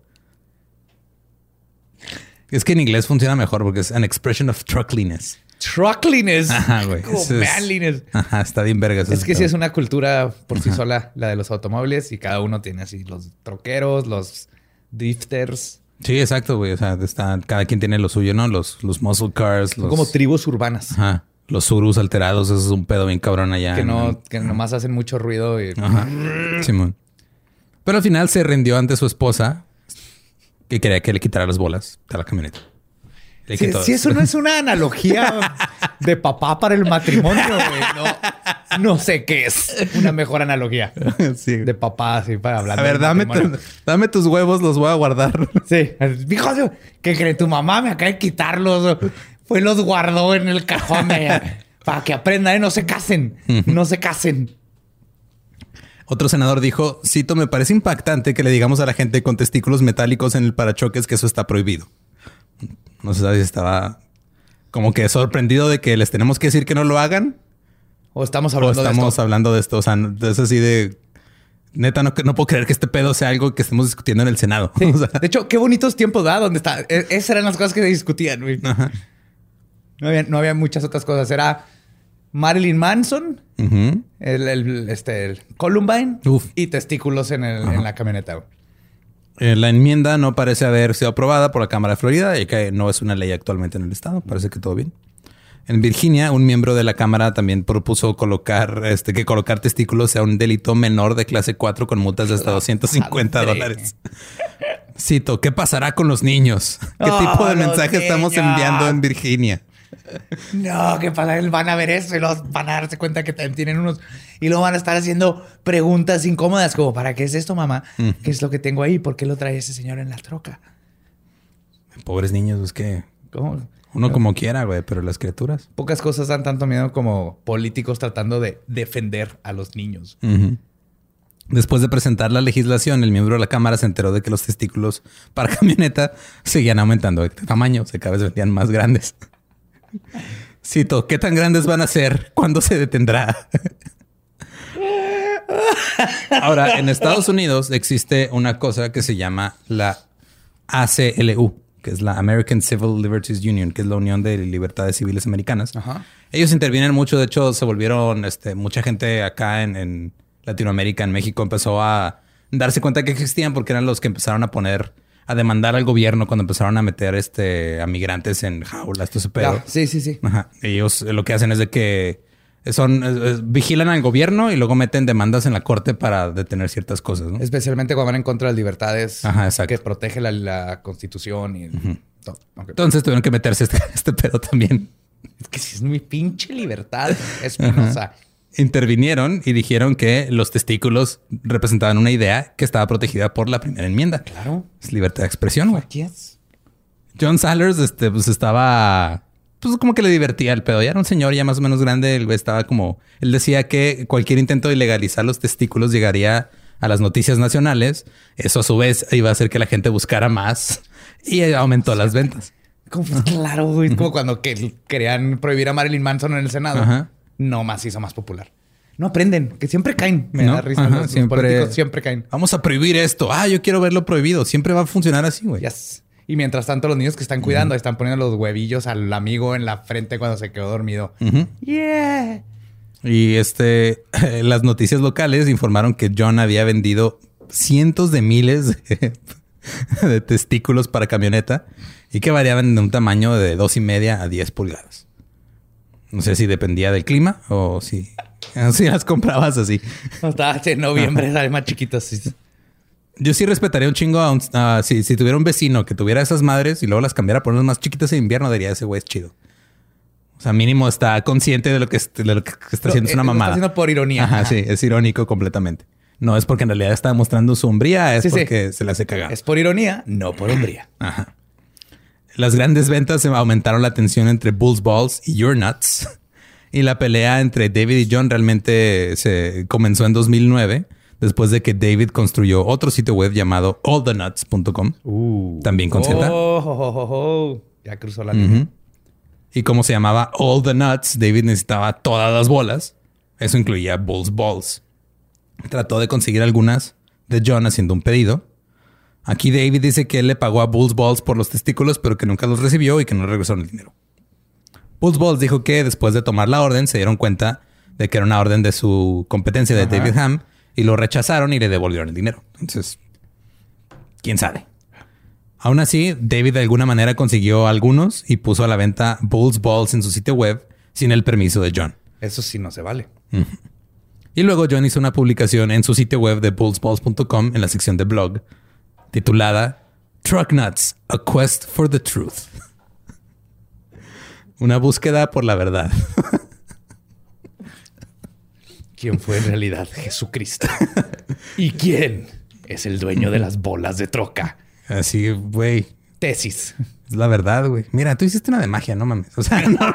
Es que en inglés funciona mejor porque es an expression of truckliness. Truckliness. Ajá, güey. Como Eso es- manliness. Ajá, está bien vergas. Es ese que sí pedo. es una cultura por sí sola, la de los automóviles, y cada uno tiene así los troqueros, los drifters. Sí, exacto, güey. O sea, está, cada quien tiene lo suyo, ¿no? Los, los muscle cars, Son los... como tribus urbanas Ajá. Los surus alterados, eso es un pedo bien cabrón allá. que en- no, que nomás hacen mucho ruido. Y... Ajá. Simón. Pero al final se rindió ante su esposa, que quería que le quitara las bolas de la camioneta. Le Si, quitó- si eso no es una analogía de papá para el matrimonio, güey, no, no sé qué es una mejor analogía Sí. de papá, así para hablar. A ver, del dame, matrimonio. tu- dame tus huevos, los voy a guardar. Sí, hijo de... ¿Qué cree? Tu mamá me acaba de quitarlos. Fue los guardó en el cajón de- para que aprendan, ¿eh? No se casen. No se casen. Otro senador dijo, cito, me parece impactante que le digamos a la gente con testículos metálicos en el parachoques que eso está prohibido. No sé si estaba como que sorprendido de que les tenemos que decir que no lo hagan. O estamos O hablando de estamos esto. hablando de esto. O sea, no- es así de... Neta, no, no puedo creer que este pedo sea algo que estemos discutiendo en el Senado. Sí. O sea, De hecho, qué bonitos tiempos, ¿verdad? Donde está. E- esas eran las cosas que se discutían, güey. ajá. No había, no había muchas otras cosas. Era Marilyn Manson, Ujú. el, el- este, el Columbine Uf. y testículos en, el- en la camioneta, güey. Eh, la enmienda no parece haber sido aprobada por la Cámara de Florida, ya que no es una ley actualmente en el estado. Parece que todo bien. En Virginia, un miembro de la Cámara también propuso colocar, este, que colocar testículos sea un delito menor de clase cuatro con multas de hasta doscientos cincuenta madre. dólares. Cito, ¿qué pasará con los niños? ¿Qué Oh, tipo de los mensaje estamos niños. enviando en Virginia? No, ¿qué pasa? Van a ver eso y los van a darse cuenta que también tienen unos... Y luego van a estar haciendo preguntas incómodas como, ¿para qué es esto, mamá? ¿Qué es lo que tengo ahí? ¿Por qué lo trae ese señor en la troca? Pobres niños, es que ¿Cómo? uno como quiera, güey, pero las criaturas. Pocas cosas dan tanto miedo como políticos tratando de defender a los niños. Ujú. Después de presentar la legislación, el miembro de la Cámara se enteró de que los testículos para camioneta seguían aumentando de tamaño, se cada vez vendían más grandes. Cito, ¿qué tan grandes van a ser? ¿Cuándo se detendrá? Ahora, en Estados Unidos existe una cosa que se llama la A C L U, que es la American Civil Liberties Union, que es la Unión de Libertades Civiles Americanas. Ajá. Ellos intervienen mucho. De hecho, se volvieron este, mucha gente acá en, en Latinoamérica, en México, empezó a darse cuenta que existían porque eran los que empezaron a poner, a demandar al gobierno cuando empezaron a meter este, a migrantes en jaulas, todo ese pedo. Ya, sí, sí, sí. Ajá. Ellos lo que hacen es de que son es, vigilan al gobierno y luego meten demandas en la corte para detener ciertas cosas, ¿no? Especialmente cuando van en contra de las libertades. Ajá, exacto. Que protege la, la constitución y Uh-huh. todo. Okay. Entonces tuvieron que meterse este, este pedo también. Es que si es mi pinche libertad, Espinosa. Intervinieron y dijeron que los testículos representaban una idea que estaba protegida por la primera enmienda. Claro. Es libertad de expresión, güey. Yes. John Sallers, este, pues estaba, pues como que le divertía el pedo. Ya era un señor ya más o menos grande. El güey estaba como, él decía que cualquier intento de legalizar los testículos llegaría a las noticias nacionales. Eso a su vez iba a hacer que la gente buscara más y aumentó las ventas. Como, pues, claro, güey. Es como cuando que querían prohibir a Marilyn Manson en el Senado. Ajá. No más hizo más popular. No aprenden, que siempre caen. Me ¿No? da risa. Ajá, los, los siempre- políticos siempre caen. Vamos a prohibir esto. Ah, yo quiero verlo prohibido. Siempre va a funcionar así, güey. Yes. Y mientras tanto, los niños que están cuidando están poniendo los huevillos al amigo en la frente cuando se quedó dormido. Ujú. Yeah. Y este, las noticias locales informaron que John había vendido cientos de miles de, de testículos para camioneta y que variaban de un tamaño de dos y media a diez pulgadas. No sé si dependía del clima o si, si las comprabas así. No, estaba en noviembre, sale más chiquitos. Sí. Yo sí respetaría un chingo a un, a- si, si tuviera un vecino que tuviera esas madres y luego las cambiara por unas más chiquitas en invierno, diría ese güey es chido. O sea, mínimo está consciente de lo que, est- de lo que está haciendo. Es una Lo está mamada. haciendo por ironía. Ajá, Ajá. sí, es irónico completamente. No es porque en realidad está mostrando su hombría, es Sí, sí. porque se le hace cagar. Es por ironía, no por hombría. Ajá. Las grandes ventas aumentaron la tensión entre Bulls Balls y Your Nuts. Y la pelea entre David y John realmente se comenzó en dos mil nueve, después de que David construyó otro sitio web llamado all the nuts punto com, también con Z. Oh, oh, oh, oh, oh. Ya cruzó la línea. Ujú. Y como se llamaba All the Nuts, David necesitaba todas las bolas. Eso incluía Bulls Balls. Trató de conseguir algunas de John haciendo un pedido. Aquí David dice que él le pagó a Bulls Balls por los testículos, pero que nunca los recibió y que no regresó el dinero. Bulls Balls dijo que después de tomar la orden se dieron cuenta de que era una orden de su competencia de Ajá. David Ham y lo rechazaron y le devolvieron el dinero. Entonces, quién sabe. Aún así, David de alguna manera consiguió algunos y puso a la venta Bulls Balls en su sitio web sin el permiso de John. Eso sí no se vale. Y luego John hizo una publicación en su sitio web de bulls balls punto com en la sección de blog titulada Truck Nuts, A Quest for the Truth. Una búsqueda por la verdad. ¿Quién fue en realidad Jesucristo? ¿Y quién es el dueño de las bolas de troca? Así, güey. Tesis. Es la verdad, güey. Mira, tú hiciste una de magia, no mames. O sea, no.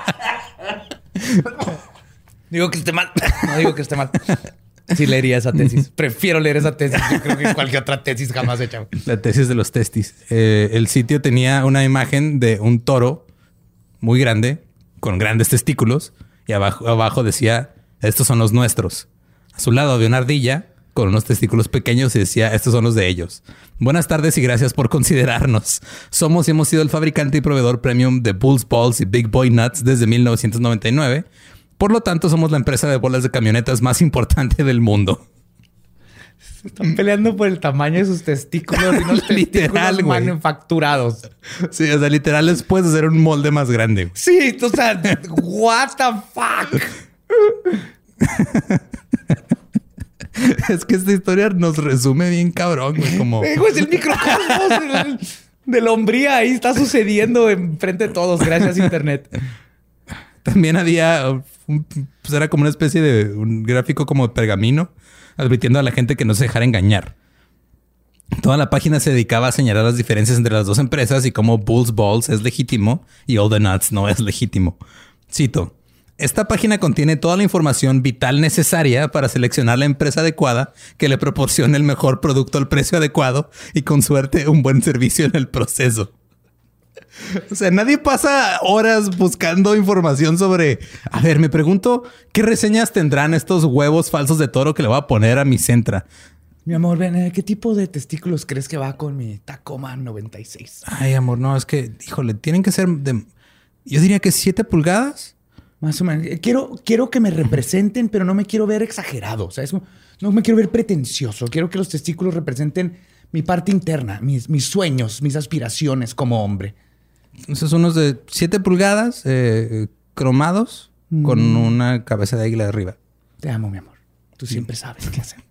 Digo que esté mal. No digo que esté mal. Sí leería esa tesis. Prefiero leer esa tesis. Yo creo que cualquier otra tesis jamás hecha. La tesis de los testis. Eh, el sitio tenía una imagen de un toro muy grande con grandes testículos y abajo, abajo decía, estos son los nuestros. A su lado había una ardilla con unos testículos pequeños y decía, estos son los de ellos. Buenas tardes y gracias por considerarnos. Somos y hemos sido el fabricante y proveedor premium de Bulls Balls y Big Boy Nuts desde mil novecientos noventa y nueve. Por lo tanto, somos la empresa de bolas de camionetas más importante del mundo. Están peleando por el tamaño de sus testículos y unos Literal, testículos güey. manufacturados. Sí, o sea, literal les puedes hacer un molde más grande. Sí, o sea, what the fuck. Es que esta historia nos resume bien cabrón, güey. Como... Eh, güey, es el microcosmos del- de la hombría. Ahí está sucediendo enfrente de todos. Gracias, Internet. También había... un- pues era como una especie de un gráfico como de pergamino advirtiendo a la gente que no se dejara engañar. Toda la página se dedicaba a señalar las diferencias entre las dos empresas y cómo Bulls Balls es legítimo y All the Nuts no es legítimo. Cito. Esta página contiene toda la información vital necesaria para seleccionar la empresa adecuada que le proporcione el mejor producto al precio adecuado y con suerte un buen servicio en el proceso. O sea, nadie pasa horas buscando información sobre... A ver, me pregunto, ¿qué reseñas tendrán estos huevos falsos de toro que le voy a poner a mi Sentra? Mi amor, ven, ¿qué tipo de testículos crees que va con mi Tacoma noventa y seis? Ay, amor, no, es que, híjole, tienen que ser de... Yo diría que siete pulgadas. Más o menos. Quiero, quiero que me representen, pero no me quiero ver exagerado. O sea, es, no me quiero ver pretencioso. Quiero que los testículos representen mi parte interna, mis, mis sueños, mis aspiraciones como hombre. Entonces, unos de siete pulgadas, eh, cromados, mm. con una cabeza de águila arriba. Te amo, mi amor. Tú siempre sabes qué hacer.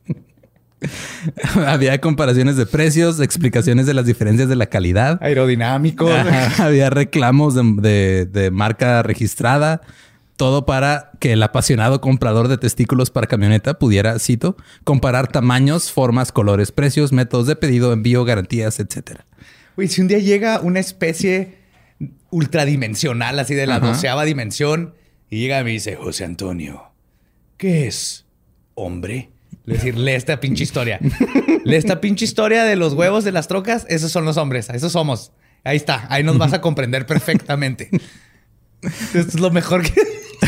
Había comparaciones de precios, explicaciones de las diferencias de la calidad. Aerodinámico. Había reclamos de, de, de marca registrada. Todo para que el apasionado comprador de testículos para camioneta pudiera, cito, comparar tamaños, formas, colores, precios, métodos de pedido, envío, garantías, etcétera. Güey, si un día llega una especie ultradimensional, así de la Ajá. doceava dimensión, y llega y me dice, José Antonio, ¿qué es hombre? Es decir, lee esta pinche historia. Lee esta pinche historia de los huevos de las trocas. Esos son los hombres. Esos somos. Ahí está. Ahí nos vas a comprender perfectamente. Esto es lo mejor que...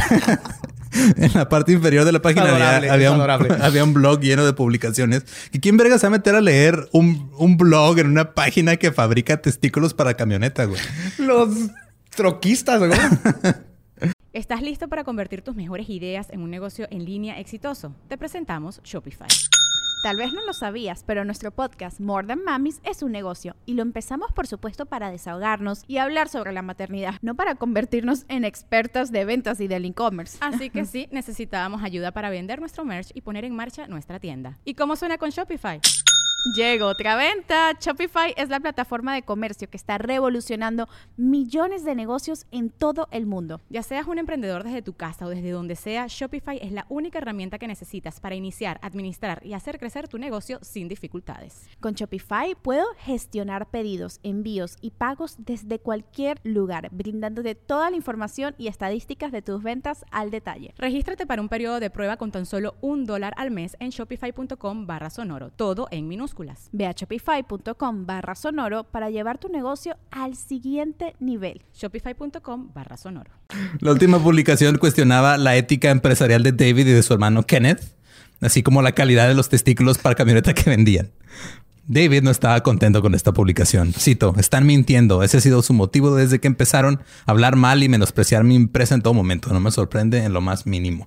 En la parte inferior de la página adorable, había, había, un, había un blog lleno de publicaciones. ¿Y quién verga se va a meter a leer un, un blog en una página que fabrica testículos para camioneta, güey? Los troquistas, güey. ¿Estás listo para convertir tus mejores ideas en un negocio en línea exitoso? Te presentamos Shopify. Tal vez no lo sabías, pero nuestro podcast More Than Mamis es un negocio y lo empezamos, por supuesto, para desahogarnos y hablar sobre la maternidad, no para convertirnos en expertas de ventas y del e-commerce. Así que sí, necesitábamos ayuda para vender nuestro merch y poner en marcha nuestra tienda. ¿Y cómo suena con Shopify? Llegó otra venta. Shopify es la plataforma de comercio que está revolucionando millones de negocios en todo el mundo. Ya seas un emprendedor desde tu casa o desde donde sea, Shopify es la única herramienta que necesitas para iniciar, administrar y hacer crecer tu negocio sin dificultades. Con Shopify puedo gestionar pedidos, envíos y pagos desde cualquier lugar, brindándote toda la información y estadísticas de tus ventas al detalle. Regístrate para un periodo de prueba con tan solo un dólar al mes en shopify.com barra sonoro. Todo en minúsculas. Ve a shopify.com barra sonoro para llevar tu negocio al siguiente nivel. Shopify.com barra sonoro. La última publicación cuestionaba la ética empresarial de David y de su hermano Kenneth, así como la calidad de los testículos para camioneta que vendían. David no estaba contento con esta publicación. Cito, están mintiendo. Ese ha sido su motivo desde que empezaron a hablar mal y menospreciar mi empresa en todo momento. No me sorprende en lo más mínimo.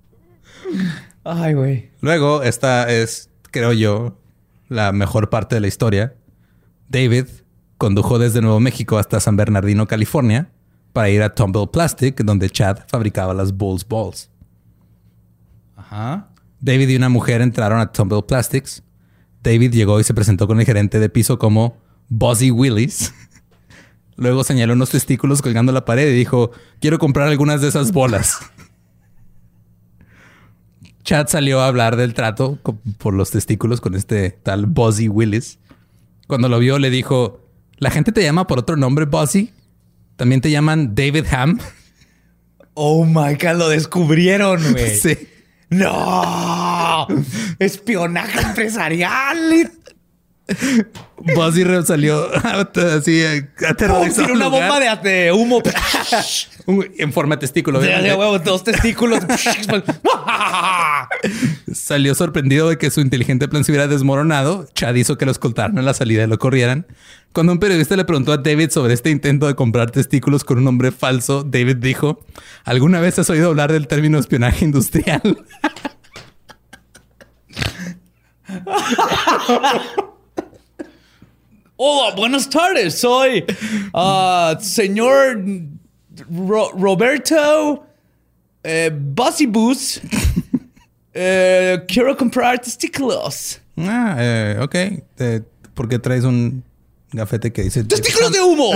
Ay, güey. Luego, esta es, creo yo, la mejor parte de la historia. David condujo desde Nuevo México hasta San Bernardino, California, para ir a Tumble Plastic, donde Chad fabricaba las Bulls Balls. Ajá. David y una mujer entraron a Tumble Plastics. David llegó y se presentó con el gerente de piso como Buzzy Willis. Luego señaló unos testículos colgando la pared y dijo, quiero comprar algunas de esas bolas. Chad salió a hablar del trato por los testículos con este tal Buzzy Willis. Cuando lo vio, le dijo, ¿la gente te llama por otro nombre, Buzzy? ¿También te llaman David Ham? Oh my God, lo descubrieron, güey. Sí. ¡No! ¡Espionaje empresarial! Buzzy salió así aterrorizado. Tiene una bomba de, de humo. En forma de testículo. De, de huevo, dos testículos. Salió sorprendido de que su inteligente plan se hubiera desmoronado. Chad hizo que lo escoltaran a la salida y lo corrieran. Cuando un periodista le preguntó a David sobre este intento de comprar testículos con un nombre falso, David dijo, ¿alguna vez has oído hablar del término espionaje industrial? Hola, buenas tardes. Soy uh, señor Ro- Roberto eh, Buzzy Boots. eh, quiero comprar testículos. Ah, eh, ok. Eh, ¿Por qué traes un gafete que dice... ¡Testículos de humo!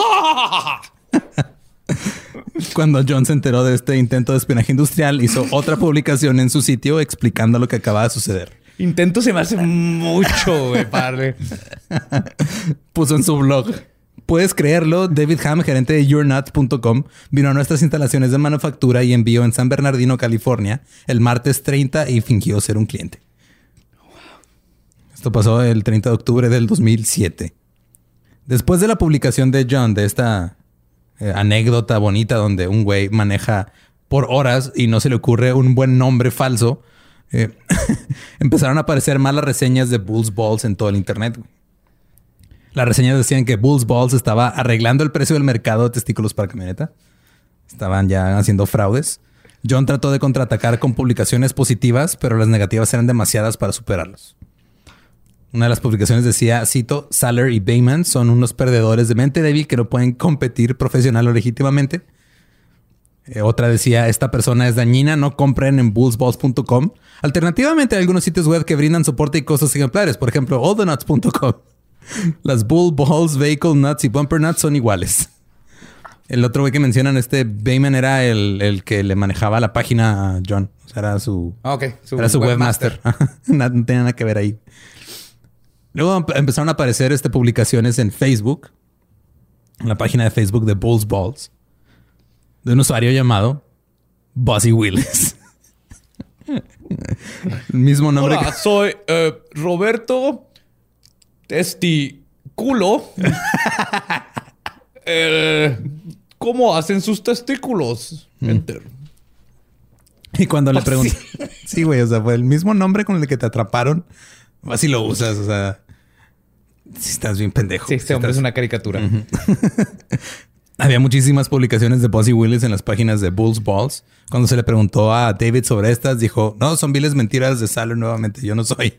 Cuando John se enteró de este intento de espionaje industrial, hizo otra publicación en su sitio explicando lo que acaba de suceder. Intento se me hace mucho, güey, padre. Puso en su blog. Puedes creerlo, David Ham, gerente de your nut punto com, vino a nuestras instalaciones de manufactura y envío en San Bernardino, California, el martes treinta y fingió ser un cliente. Esto pasó el treinta de octubre del dos mil siete. Después de la publicación de John de esta eh, anécdota bonita donde un güey maneja por horas y no se le ocurre un buen nombre falso, Eh, empezaron a aparecer malas reseñas de Bulls Balls en todo el internet. Güey. Las reseñas decían que Bulls Balls estaba arreglando el precio del mercado de testículos para camioneta. Estaban ya haciendo fraudes. John trató de contraatacar con publicaciones positivas, pero las negativas eran demasiadas para superarlos. Una de las publicaciones decía, cito, Saller y Bayman son unos perdedores de mente débil que no pueden competir profesional o legítimamente. Eh, otra decía, esta persona es dañina, no compren en bulls balls punto com. Alternativamente, hay algunos sitios web que brindan soporte y costos ejemplares. Por ejemplo, all the nuts punto com. Las Bull Balls, Vehicle Nuts y Bumper Nuts son iguales. El otro güey que mencionan, este Bayman, era el, el que le manejaba la página a John. O sea, era su, okay, su era su webmaster. webmaster. no, no tenía nada que ver ahí. Luego empezaron a aparecer este, publicaciones en Facebook. En la página de Facebook de Bulls Balls. De un usuario llamado Bossy Willis. El mismo nombre. Hola, que... soy uh, Roberto Testiculo. eh, ¿Cómo hacen sus testículos? Mm. Enter. Y cuando le pregunté... Sí, güey. O sea, fue el mismo nombre con el que te atraparon. Así lo usas. O sea... Si estás bien pendejo. Sí, este si hombre estás... es una caricatura. Uh-huh. Había muchísimas publicaciones de Bossy Willis en las páginas de Bulls Balls. Cuando se le preguntó a David sobre estas, dijo, no, son viles mentiras de Saller nuevamente. Yo no soy.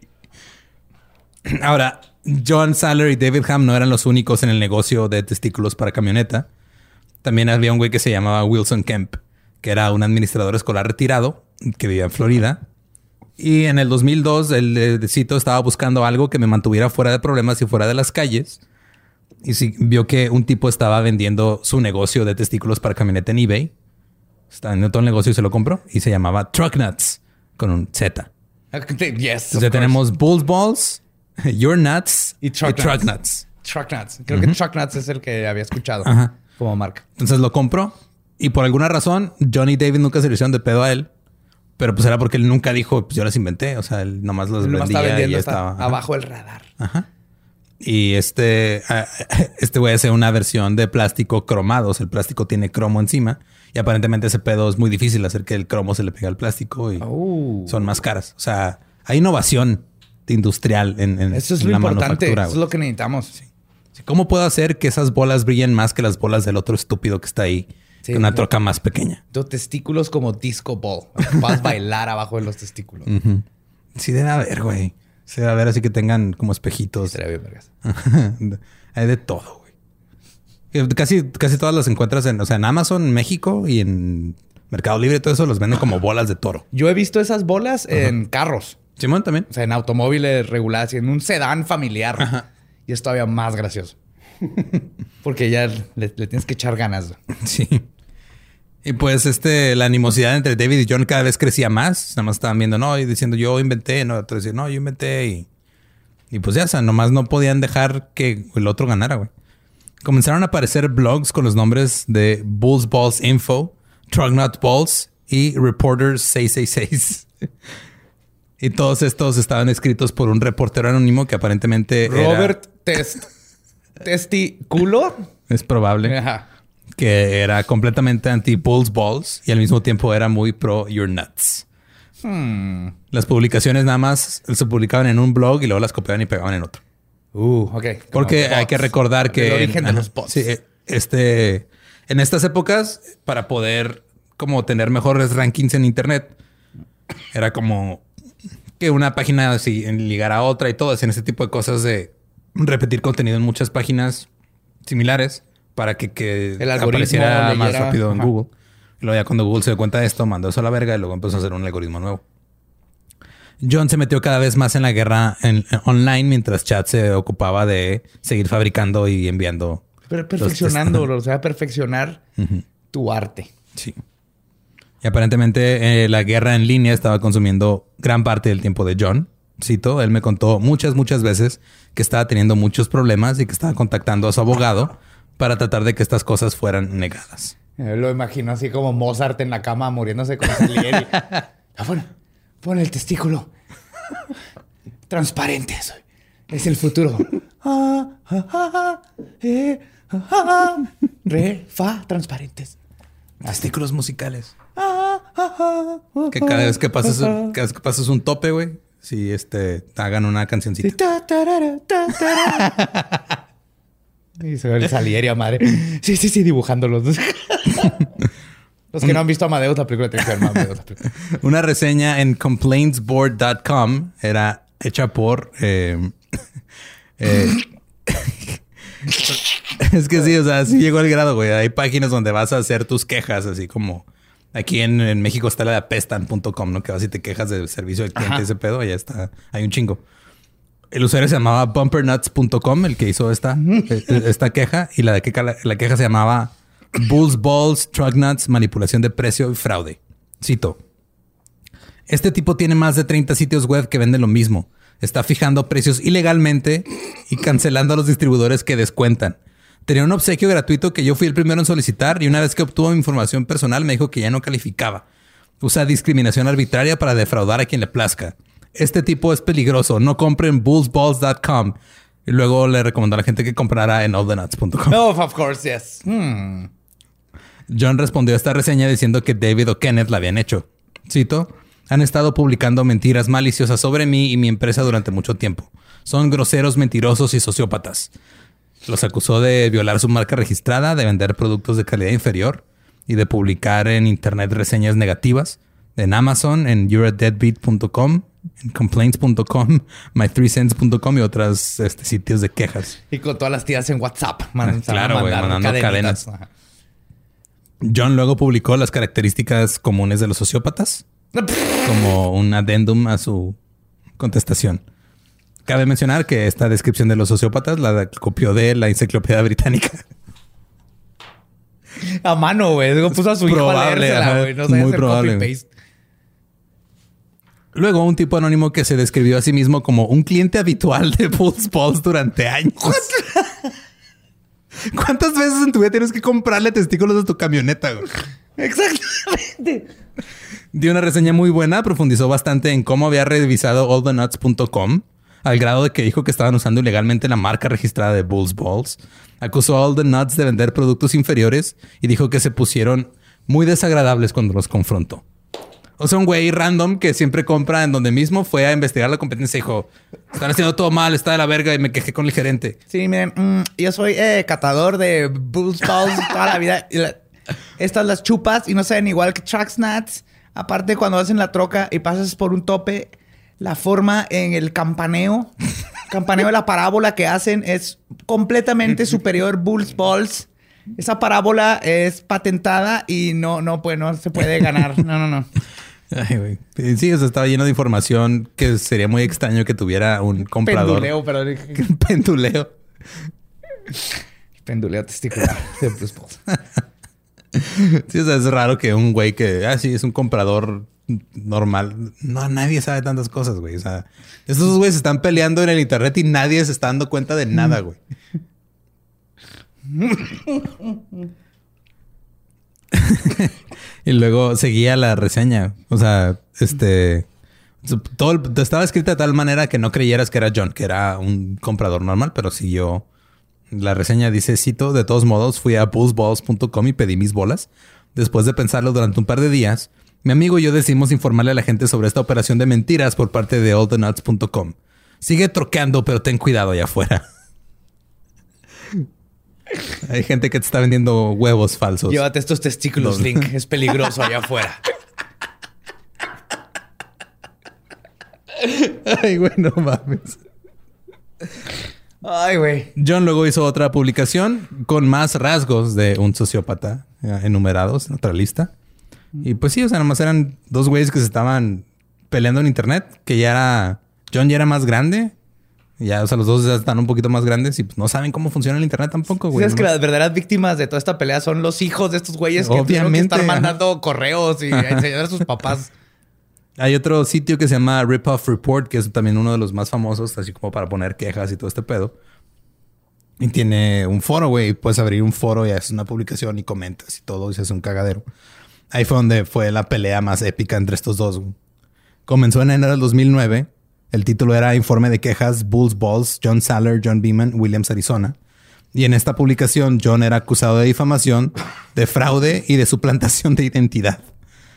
Ahora, John Saller y David Ham no eran los únicos en el negocio de testículos para camioneta. También había un güey que se llamaba Wilson Kemp, que era un administrador escolar retirado que vivía en Florida. Y en el dos mil dos, el, el cito estaba buscando algo que me mantuviera fuera de problemas y fuera de las calles. Y sí, vio que un tipo estaba vendiendo su negocio de testículos para camioneta en eBay. Estaba vendiendo todo el negocio y se lo compró. Y se llamaba Truck Nuts, con un Z. Yes, Entonces ya tenemos Bulls Balls, Your Nuts y Truck, y truck Nuts. Nuts. Truck Nuts. Creo uh-huh. que Truck Nuts es el que había escuchado Ajá. como marca. Entonces lo compró. Y por alguna razón, John y David nunca se le hicieron de pedo a él. Pero pues era porque él nunca dijo, pues yo las inventé. O sea, él nomás las nomás vendía estaba y ya estaba... abajo del radar. Ajá. Y este, este güey hace una versión de plástico cromado. O sea, el plástico tiene cromo encima. Y aparentemente ese pedo es muy difícil hacer que el cromo se le pegue al plástico. Y oh. son más caras. O sea, hay innovación industrial en, en, Eso es en lo la importante. manufactura. Eso es lo que necesitamos. Sí. Sí. ¿Cómo puedo hacer que esas bolas brillen más que las bolas del otro estúpido que está ahí? Sí, una troca más pequeña. Tus testículos como disco ball. Vas a bailar abajo de los testículos. Uh-huh. Sí debe haber, güey. Sí debe haber así que tengan como espejitos. Sí, bien, vergas. Hay de todo, güey. Casi, casi todas las encuentras en, o sea, en Amazon, México y en Mercado Libre. Todo eso los venden como bolas de toro. Yo he visto esas bolas uh-huh. en carros. Simón también. O sea, en automóviles regulares, en un sedán familiar. Ajá. Y es todavía más gracioso. Porque ya le, le tienes que echar ganas. Sí. Y pues este, la animosidad entre David y John cada vez crecía más. Nada más estaban viendo, no, y diciendo yo inventé, no, otro decía, no, yo inventé. Y, y pues ya, o sea, nomás no podían dejar que el otro ganara, güey. Comenzaron a aparecer blogs con los nombres de Bulls Balls Info, Truck Nut Balls y Reporters seis seis seis. Y todos estos estaban escritos por un reportero anónimo que aparentemente Robert era... Test. ¿Testiculo? Es probable. Ajá. Que era completamente anti Bulls Balls y al mismo tiempo era muy pro Your Nuts. Hmm. Las publicaciones nada más se publicaban en un blog y luego las copiaban y pegaban en otro. Uh, ok. Porque hay que recordar que... El origen en, de los bots. Sí, este... En estas épocas, para poder como tener mejores rankings en internet, era como que una página así ligara a otra y todo. Hacían ese tipo de cosas de repetir contenido en muchas páginas similares para que, que el apareciera más leyera, rápido en ajá. Google. Y luego ya cuando Google se dio cuenta de esto, mandó eso a la verga y luego empezó a hacer un algoritmo nuevo. John se metió cada vez más en la guerra en, en, online mientras Chad se ocupaba de seguir fabricando y enviando. Pero perfeccionando, o sea, perfeccionar uh-huh. tu arte. Sí. Y aparentemente eh, la guerra en línea estaba consumiendo gran parte del tiempo de John. Cito, él me contó muchas, muchas veces que estaba teniendo muchos problemas y que estaba contactando a su abogado para tratar de que estas cosas fueran negadas. Yo lo imagino así como Mozart en la cama muriéndose con Salieri. Pon, pon el testículo. Transparente soy. Es el futuro. Ah, ah, ah, eh, ah, ah, re, fa, transparentes. Testículos musicales. Que cada vez que pasas, cada vez que pasas un tope, güey, si este, hagan una cancioncita. Sí, ta, tarara, ta, tarara. Y se ve el Salieri a madre. Sí, sí, sí, dibujándolos. Los que no han visto Amadeus, la película tiene que ver Amadeus. La película. Una reseña en complaintsboard punto com era hecha por... Eh, eh, es que sí, o sea, sí llegó al grado, güey. Hay páginas donde vas a hacer tus quejas, así como... Aquí en, en México está la de apestan punto com, ¿no? Que vas y te quejas del servicio del cliente, ese pedo, ya está. Hay un chingo. El usuario se llamaba bumpernuts punto com, el que hizo esta, esta queja. Y la, de queja, la, la queja se llamaba Bulls, Balls, Truck Nuts, manipulación de precio y fraude. Cito. Este tipo tiene más de treinta sitios web que venden lo mismo. Está fijando precios ilegalmente y cancelando a los distribuidores que descuentan. Tenía un obsequio gratuito que yo fui el primero en solicitar y una vez que obtuvo mi información personal me dijo que ya no calificaba. Usa discriminación arbitraria para defraudar a quien le plazca. Este tipo es peligroso. No compren bulls balls punto com. Y luego le recomendó a la gente que comprara en all the nuts punto com. No, of course, yes. Hmm. John respondió a esta reseña diciendo que David o Kenneth la habían hecho. Cito. Han estado publicando mentiras maliciosas sobre mí y mi empresa durante mucho tiempo. Son groseros, mentirosos y sociópatas. Los acusó de violar su marca registrada, de vender productos de calidad inferior y de publicar en internet reseñas negativas en Amazon, en you're a deadbeat punto com, en complaints punto com, my three cents punto com y otros este, sitios de quejas. Y con todas las tías en WhatsApp. Man, claro, güey, mandando cadenas. John luego publicó las características comunes de los sociópatas como un adendum a su contestación. Cabe mencionar que esta descripción de los sociópatas la copió de la Enciclopedia Británica. A mano, güey. Luego puso a su hijo a leérsela, güey. No sabe hacer copy-paste. Luego, un tipo anónimo que se describió a sí mismo como un cliente habitual de Bulls Balls durante años. ¿Cuántas veces en tu vida tienes que comprarle testículos a tu camioneta, güey? Exactamente. Dio una reseña muy buena. Profundizó bastante en cómo había revisado all the nuts punto com. Al grado de que dijo que estaban usando ilegalmente la marca registrada de Bulls Balls. Acusó a All the Nuts de vender productos inferiores y dijo que se pusieron muy desagradables cuando los confrontó. O sea, un güey random que siempre compra en donde mismo fue a investigar la competencia y dijo, están haciendo todo mal, está de la verga, y me quejé con el gerente. Sí, miren, mmm, yo soy eh, catador de Bulls Balls toda la vida. Y la, estas las chupas y no saben igual que Truck Nuts. Aparte, cuando hacen la troca y pasas por un tope... La forma en el campaneo, campaneo de la parábola que hacen es completamente superior Bulls Balls. Esa parábola es patentada y no, no, pues no se puede ganar. No, no, no. Ay, güey. Sí, o sea, estaba lleno de información que sería muy extraño que tuviera un comprador. Penduleo, perdón. Penduleo. Penduleo testicular de Bulls Balls. Sí, o sea, es raro que un güey que, ah, sí, es un comprador normal. No, nadie sabe tantas cosas, güey. O sea, estos güeyes están peleando en el internet y nadie se está dando cuenta de nada, güey. Y luego seguía la reseña. O sea, este... Todo el, estaba escrita de tal manera que no creyeras que era John, que era un comprador normal, pero siguió... La reseña dice, cito, de todos modos, fui a bulls balls punto com y pedí mis bolas. Después de pensarlo durante un par de días... Mi amigo y yo decidimos informarle a la gente sobre esta operación de mentiras por parte de all the nuts punto com. Sigue troqueando, pero ten cuidado allá afuera. Hay gente que te está vendiendo huevos falsos. Llévate estos testículos, no. Link. Es peligroso allá afuera. Ay, güey, no mames. Ay, güey. John luego hizo otra publicación con más rasgos de un sociópata enumerados en otra lista. Y pues sí, o sea, nomás eran dos güeyes que se estaban peleando en internet, que ya era... John ya era más grande. Ya, o sea, los dos ya están un poquito más grandes y pues no saben cómo funciona el internet tampoco, güey. ¿Sabes que las verdaderas víctimas de toda esta pelea son los hijos de estos güeyes que tuvieron que estar mandando ajá. correos y a enseñar a sus papás? Hay otro sitio que se llama Ripoff Report, que es también uno de los más famosos, así como para poner quejas y todo este pedo. Y tiene un foro, güey. Puedes abrir un foro y haces una publicación y comentas y todo y se hace un cagadero. Ahí fue donde fue la pelea más épica entre estos dos, güey. Comenzó en enero del dos mil nueve. El título era Informe de quejas Bulls Balls, John Saller, John Beeman, Williams, Arizona. Y en esta publicación, John era acusado de difamación, de fraude y de suplantación de identidad.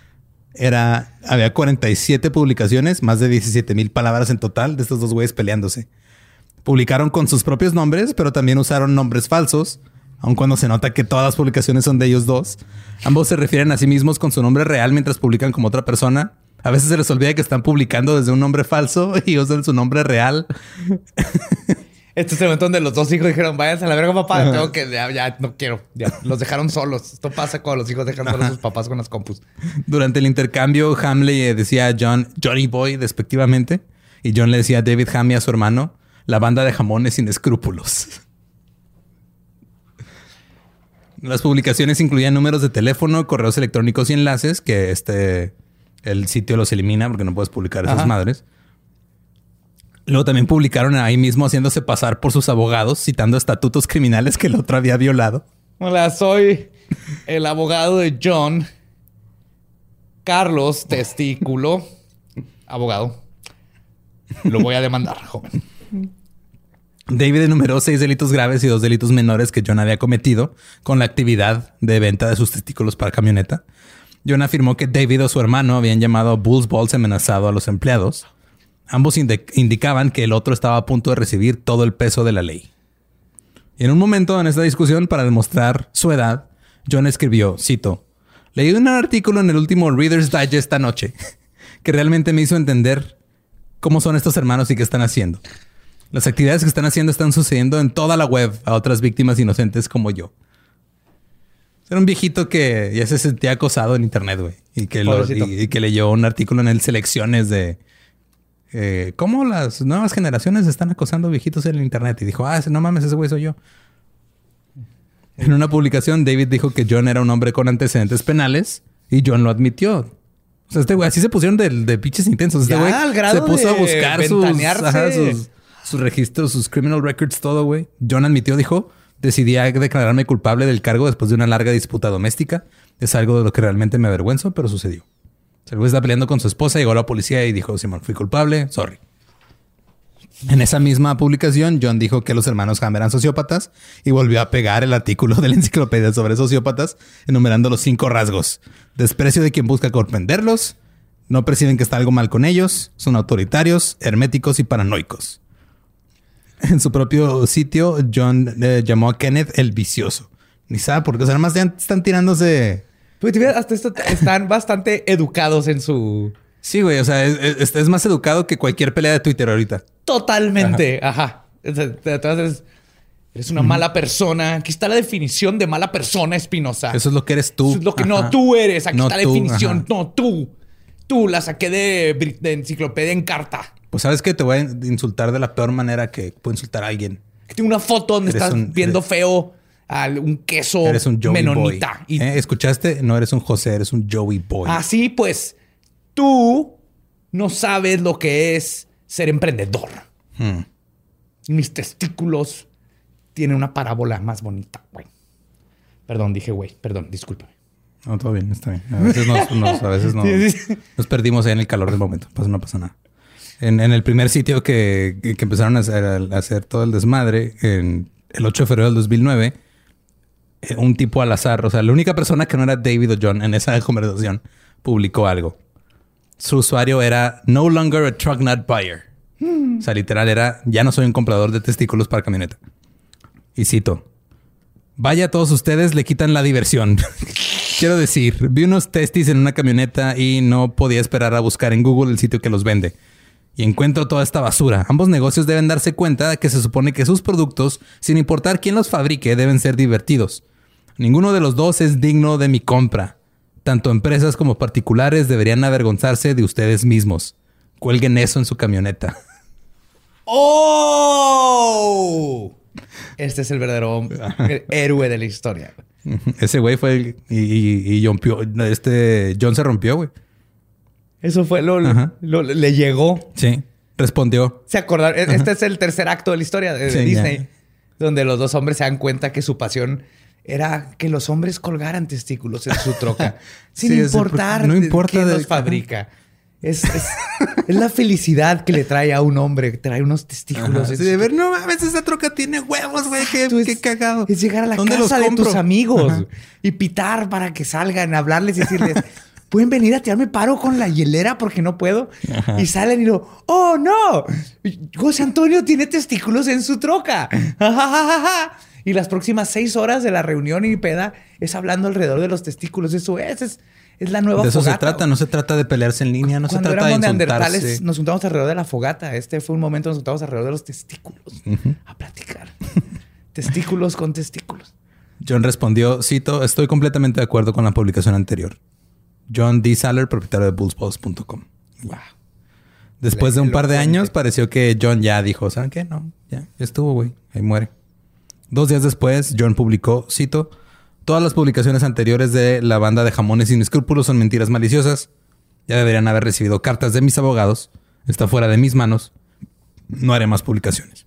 era... Había cuarenta y siete publicaciones, más de diecisiete mil palabras en total de estos dos güeyes peleándose. Publicaron con sus propios nombres, pero también usaron nombres falsos, aun cuando se nota que todas las publicaciones son de ellos dos. Ambos se refieren a sí mismos con su nombre real mientras publican como otra persona. A veces se les olvida que están publicando desde un nombre falso y usan su nombre real. Este es el momento donde los dos hijos dijeron, váyanse a la verga, papá. Tengo que, ya, ya, no quiero. Ya, los dejaron solos. Esto pasa cuando los hijos dejan solos a sus papás con las compus. Durante el intercambio, Ham le decía a John Johnny Boy despectivamente. Y John le decía a David Ham y a su hermano la banda de jamones sin escrúpulos. Las publicaciones incluían números de teléfono, correos electrónicos y enlaces que este... el sitio los elimina porque no puedes publicar esas Ajá. madres. Luego también publicaron ahí mismo haciéndose pasar por sus abogados, citando estatutos criminales que el otro había violado. Hola, soy el abogado de John Carlos Testículo. Abogado. Lo voy a demandar, joven. David enumeró seis delitos graves y dos delitos menores que John había cometido con la actividad de venta de sus testículos para camioneta. John afirmó que David o su hermano habían llamado a Bulls Balls amenazado a los empleados. Ambos indi- indicaban que el otro estaba a punto de recibir todo el peso de la ley. Y en un momento en esta discusión, para demostrar su edad, John escribió, cito, leí un artículo en el último Reader's Digest esta noche que realmente me hizo entender cómo son estos hermanos y qué están haciendo. Las actividades que están haciendo están sucediendo en toda la web a otras víctimas inocentes como yo. Era un viejito que ya se sentía acosado en internet, güey. Y, que lo, y, y que leyó un artículo en el Selecciones de eh, cómo las nuevas generaciones están acosando viejitos en el internet. Y dijo, ah, no mames, ese güey soy yo. En una publicación, David dijo que John era un hombre con antecedentes penales y John lo admitió. O sea, este güey, así se pusieron de, de pinches intensos. Este güey se puso a buscar sus, ajá, sus, sus registros, sus criminal records, todo, güey. John admitió, dijo... Decidí declararme culpable del cargo después de una larga disputa doméstica. Es algo de lo que realmente me avergüenzo, pero sucedió. El güey está peleando con su esposa, llegó a la policía y dijo, Simón, fui culpable, sorry. En esa misma publicación, John dijo que los hermanos Ham eran sociópatas y volvió a pegar el artículo de la enciclopedia sobre sociópatas, enumerando los cinco rasgos. Desprecio de quien busca comprenderlos, no perciben que está algo mal con ellos, son autoritarios, herméticos y paranoicos. En su propio sitio, John eh, llamó a Kenneth el vicioso. Ni sabe por qué. O sea, además ya están tirándose... Pues hasta esto están bastante educados en su... Sí, güey. O sea, es, es, es más educado que cualquier pelea de Twitter ahorita. Totalmente. Ajá. Entonces, eres una uh-huh. mala persona. Aquí está la definición de mala persona, Espinosa. Eso es lo que eres tú. Eso es lo que Ajá. no tú eres. Aquí no está la tú. definición. Ajá. No tú. Tú la saqué de, de enciclopedia en carta. Pues sabes que te voy a insultar de la peor manera que puedo insultar a alguien. Tengo una foto donde eres estás un, viendo eres, feo a un queso eres un Joey menonita. Boy. Y... ¿Eh? ¿Escuchaste? No eres un José, eres un Joey Boy. Así pues, tú no sabes lo que es ser emprendedor. Hmm. Mis testículos tienen una parábola más bonita, güey. Perdón, dije güey. Perdón, discúlpame. No, todo bien, está bien. A veces nos, nos, a veces nos, sí, sí. nos perdimos ahí en el calor del momento. Pues no pasa nada. En, en el primer sitio que, que empezaron a hacer, a hacer todo el desmadre, en el ocho de febrero del dos mil nueve, un tipo al azar, o sea, la única persona que no era David o John en esa conversación, publicó algo. Su usuario era no longer a truck nut buyer. Mm. O sea, literal era, ya no soy un comprador de testículos para camioneta. Y cito, vaya, todos ustedes le quitan la diversión. Quiero decir, vi unos testis en una camioneta y no podía esperar a buscar en Google el sitio que los vende. Y encuentro toda esta basura. Ambos negocios deben darse cuenta de que se supone que sus productos, sin importar quién los fabrique, deben ser divertidos. Ninguno de los dos es digno de mi compra. Tanto empresas como particulares deberían avergonzarse de ustedes mismos. Cuelguen eso en su camioneta. ¡Oh! Este es el verdadero héroe de la historia. Ese güey fue el... Y, y, y rompió, este John se rompió, güey. Eso fue lo, lo... Le llegó. Sí. Respondió. Se acordaron. Ajá. Este es el tercer acto de la historia de, de sí, Disney. Ya. Donde los dos hombres se dan cuenta que su pasión era que los hombres colgaran testículos en su troca. sin sí, importar no importa quién de... los fabrica. Es, es, es la felicidad que le trae a un hombre. Trae unos testículos. Sí, de ver, no mames, esa troca tiene huevos, güey. Qué, es, qué cagado. Es llegar a la casa de tus amigos. Ajá. Y pitar para que salgan, hablarles y decirles... ¿pueden venir a tirarme paro con la hielera porque no puedo? Ajá. Y salen y lo, ¡oh, no! José Antonio tiene testículos en su troca. Y las próximas seis horas de la reunión y peda es hablando alrededor de los testículos. Eso es, es, es la nueva De eso fogata. se trata, no se trata de pelearse en línea, no Cuando se trata de éramos insultarse. neandertales, nos juntamos alrededor de la fogata. Este fue un momento, nos juntamos alrededor de los testículos. Uh-huh. A platicar. Testículos con testículos. John respondió, cito, estoy completamente de acuerdo con la publicación anterior. John D. Saller, propietario de bullsballs punto com. Wow. Después de un par de Elocuente. años, pareció que John ya dijo, ¿saben qué? No, ya, ya estuvo, güey. Ahí muere. Dos días después, John publicó, cito, todas las publicaciones anteriores de la banda de jamones sin escrúpulos son mentiras maliciosas. Ya deberían haber recibido cartas de mis abogados. Está fuera de mis manos. No haré más publicaciones.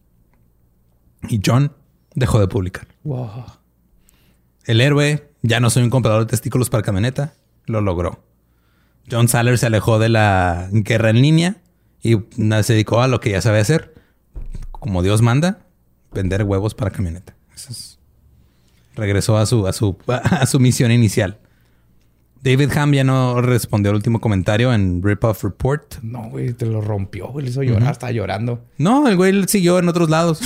Y John dejó de publicar. Wow. El héroe, ya no soy un comprador de testículos para camioneta, lo logró. John Saller se alejó de la guerra en línea y se dedicó a lo que ya sabe hacer. Como Dios manda, vender huevos para camioneta. Eso es... Regresó a su, a, su, a su misión inicial. David Ham ya no respondió al último comentario en Ripoff Report. No, güey, te lo rompió, güey. Le hizo llorar, uh-huh. Estaba llorando. No, el güey siguió en otros lados.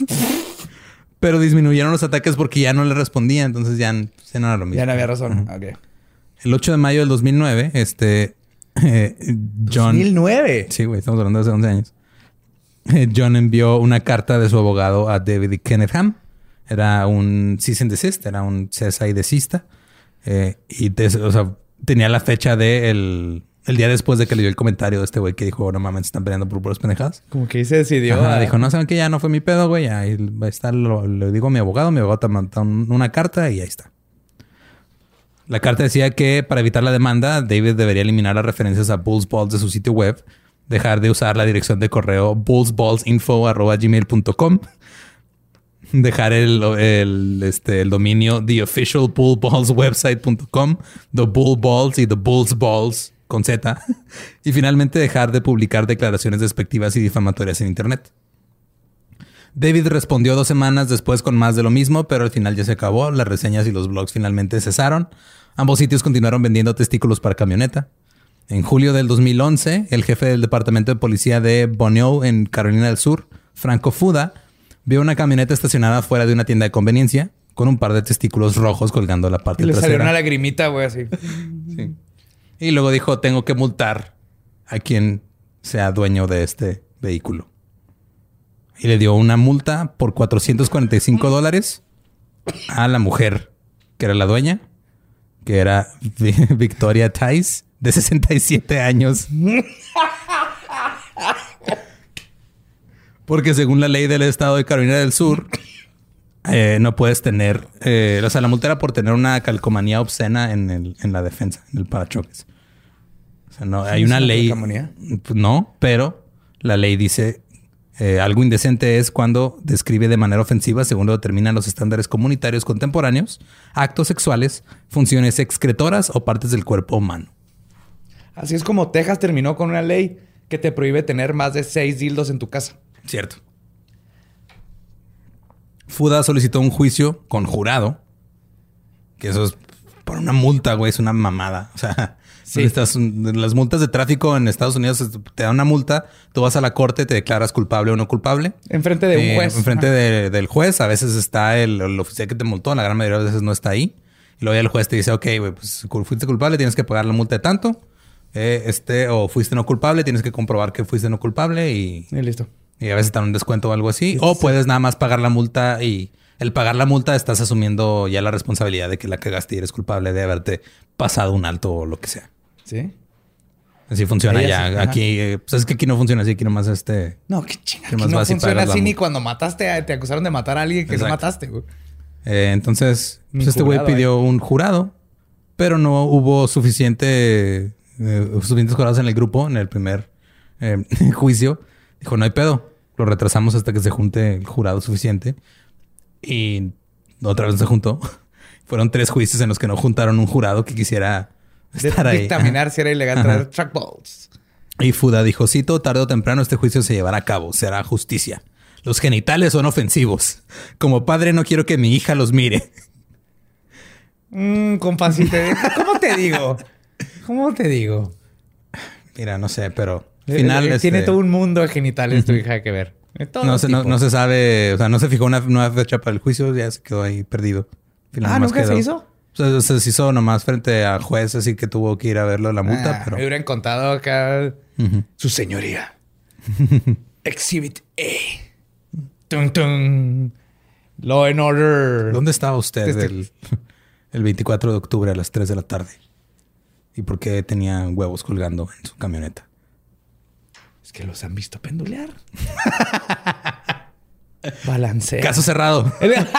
Pero disminuyeron los ataques porque ya no le respondía. Entonces ya, ya no era lo mismo. Ya no había razón. Uh-huh. Okay. El ocho de mayo del dos mil nueve, este... Eh, John... ¿dos mil nueve? Sí, güey. Estamos hablando de hace once años. Eh, John envió una carta de su abogado a David y Kenneth Ham. Era un cease and desist. Era un cesa y desista. Eh, y de, o sea, tenía la fecha de el, el día después de que leyó el comentario de este güey que dijo, no mames, están peleando por puras pendejadas. Como que ahí se decidió. Ajá, a... Dijo, no, saben que ya no fue mi pedo, güey. Ahí va a estar, lo, lo digo a mi abogado. Mi abogado te mandó una carta y ahí está. La carta decía que para evitar la demanda, David debería eliminar las referencias a bullsballs de su sitio web, dejar de usar la dirección de correo bullsballsinfo arroba gmail punto com, dejar el, el, este, el dominio the official bullballs website punto com, the bullballs y the bullsballs con Z, y finalmente dejar de publicar declaraciones despectivas y difamatorias en internet. David respondió dos semanas después con más de lo mismo, pero al final ya se acabó. Las reseñas y los blogs finalmente cesaron. Ambos sitios continuaron vendiendo testículos para camioneta. En julio del dos mil once, el jefe del departamento de policía de Bonneau, en Carolina del Sur, Franco Fuda, vio una camioneta estacionada fuera de una tienda de conveniencia con un par de testículos rojos colgando la parte y le trasera. salió una lagrimita, güey, así. Sí. Y luego dijo, tengo que multar a quien sea dueño de este vehículo. Y le dio una multa por cuatrocientos cuarenta y cinco dólares a la mujer que era la dueña, que era Victoria Tice, de sesenta y siete años. Porque según la ley del estado de Carolina del Sur, eh, no puedes tener... Eh, o sea, la multa era por tener una calcomanía obscena en, el, en la defensa, en el parachoques. O sea, no, hay una ley... calcomanía? No, pero la ley dice... Eh, algo indecente es cuando describe de manera ofensiva, según lo determinan los estándares comunitarios contemporáneos, actos sexuales, funciones excretoras o partes del cuerpo humano. Así es como Texas terminó con una ley que te prohíbe tener más de seis dildos en tu casa. Cierto. Fuda solicitó un juicio con jurado, que eso es por una multa, güey, es una mamada. O sea... Sí. Estas, las multas de tráfico en Estados Unidos te dan una multa, tú vas a la corte, te declaras culpable o no culpable. Enfrente de eh, un juez. Enfrente de, del juez. A veces está el, el oficial que te multó, la gran mayoría de veces no está ahí. Y luego ya el juez te dice, ok, güey, pues fuiste culpable, tienes que pagar la multa de tanto. Eh, este, o fuiste no culpable, tienes que comprobar que fuiste no culpable y... Y listo. Y a veces te dan un descuento o algo así. Sí, o sí. Puedes nada más pagar la multa y... El pagar la multa estás asumiendo ya la responsabilidad de que la cagaste y eres culpable de haberte pasado un alto o lo que sea. Sí. Así funciona Ella ya. Sí, aquí, eh, pues es que aquí no funciona así. Aquí nomás este... No, qué chingada. Aquí no funciona así ni cuando mataste, te acusaron de matar a alguien que Exacto. no mataste, güey. Eh, entonces, pues este güey pidió eh. un jurado, pero no hubo suficiente, eh, suficientes jurados en el grupo, en el primer eh, juicio. Dijo, no hay pedo. Lo retrasamos hasta que se junte el jurado suficiente. Y otra vez se juntó. Fueron tres juicios en los que no juntaron un jurado que quisiera... estar de ahí. Dictaminar si era ilegal traer trackballs. Y Fuda dijo, cito, tarde o temprano este juicio se llevará a cabo. Será justicia. Los genitales son ofensivos. Como padre no quiero que mi hija los mire. Mmm, compa, si te... ¿Cómo te digo? ¿Cómo te digo? Mira, no sé, pero... Al final, eh, Tiene este... todo un mundo de genitales tu hija que ver. No se, no, no se sabe... O sea, no se fijó una nueva fecha para el juicio. Ya se quedó ahí perdido. Final, Ah, ¿nunca quedó... se hizo? O sea, se hizo nomás frente a juez, así que tuvo que ir a verlo la multa, Ah, pero... Me hubieran contado acá... Uh-huh. Su señoría. Exhibit A. Tum, tum. Law and Order. ¿Dónde estaba usted Este- el, el veinticuatro de octubre a las tres de la tarde? ¿Y por qué tenía huevos colgando en su camioneta? Es que los han visto pendulear. Balancea. Caso cerrado.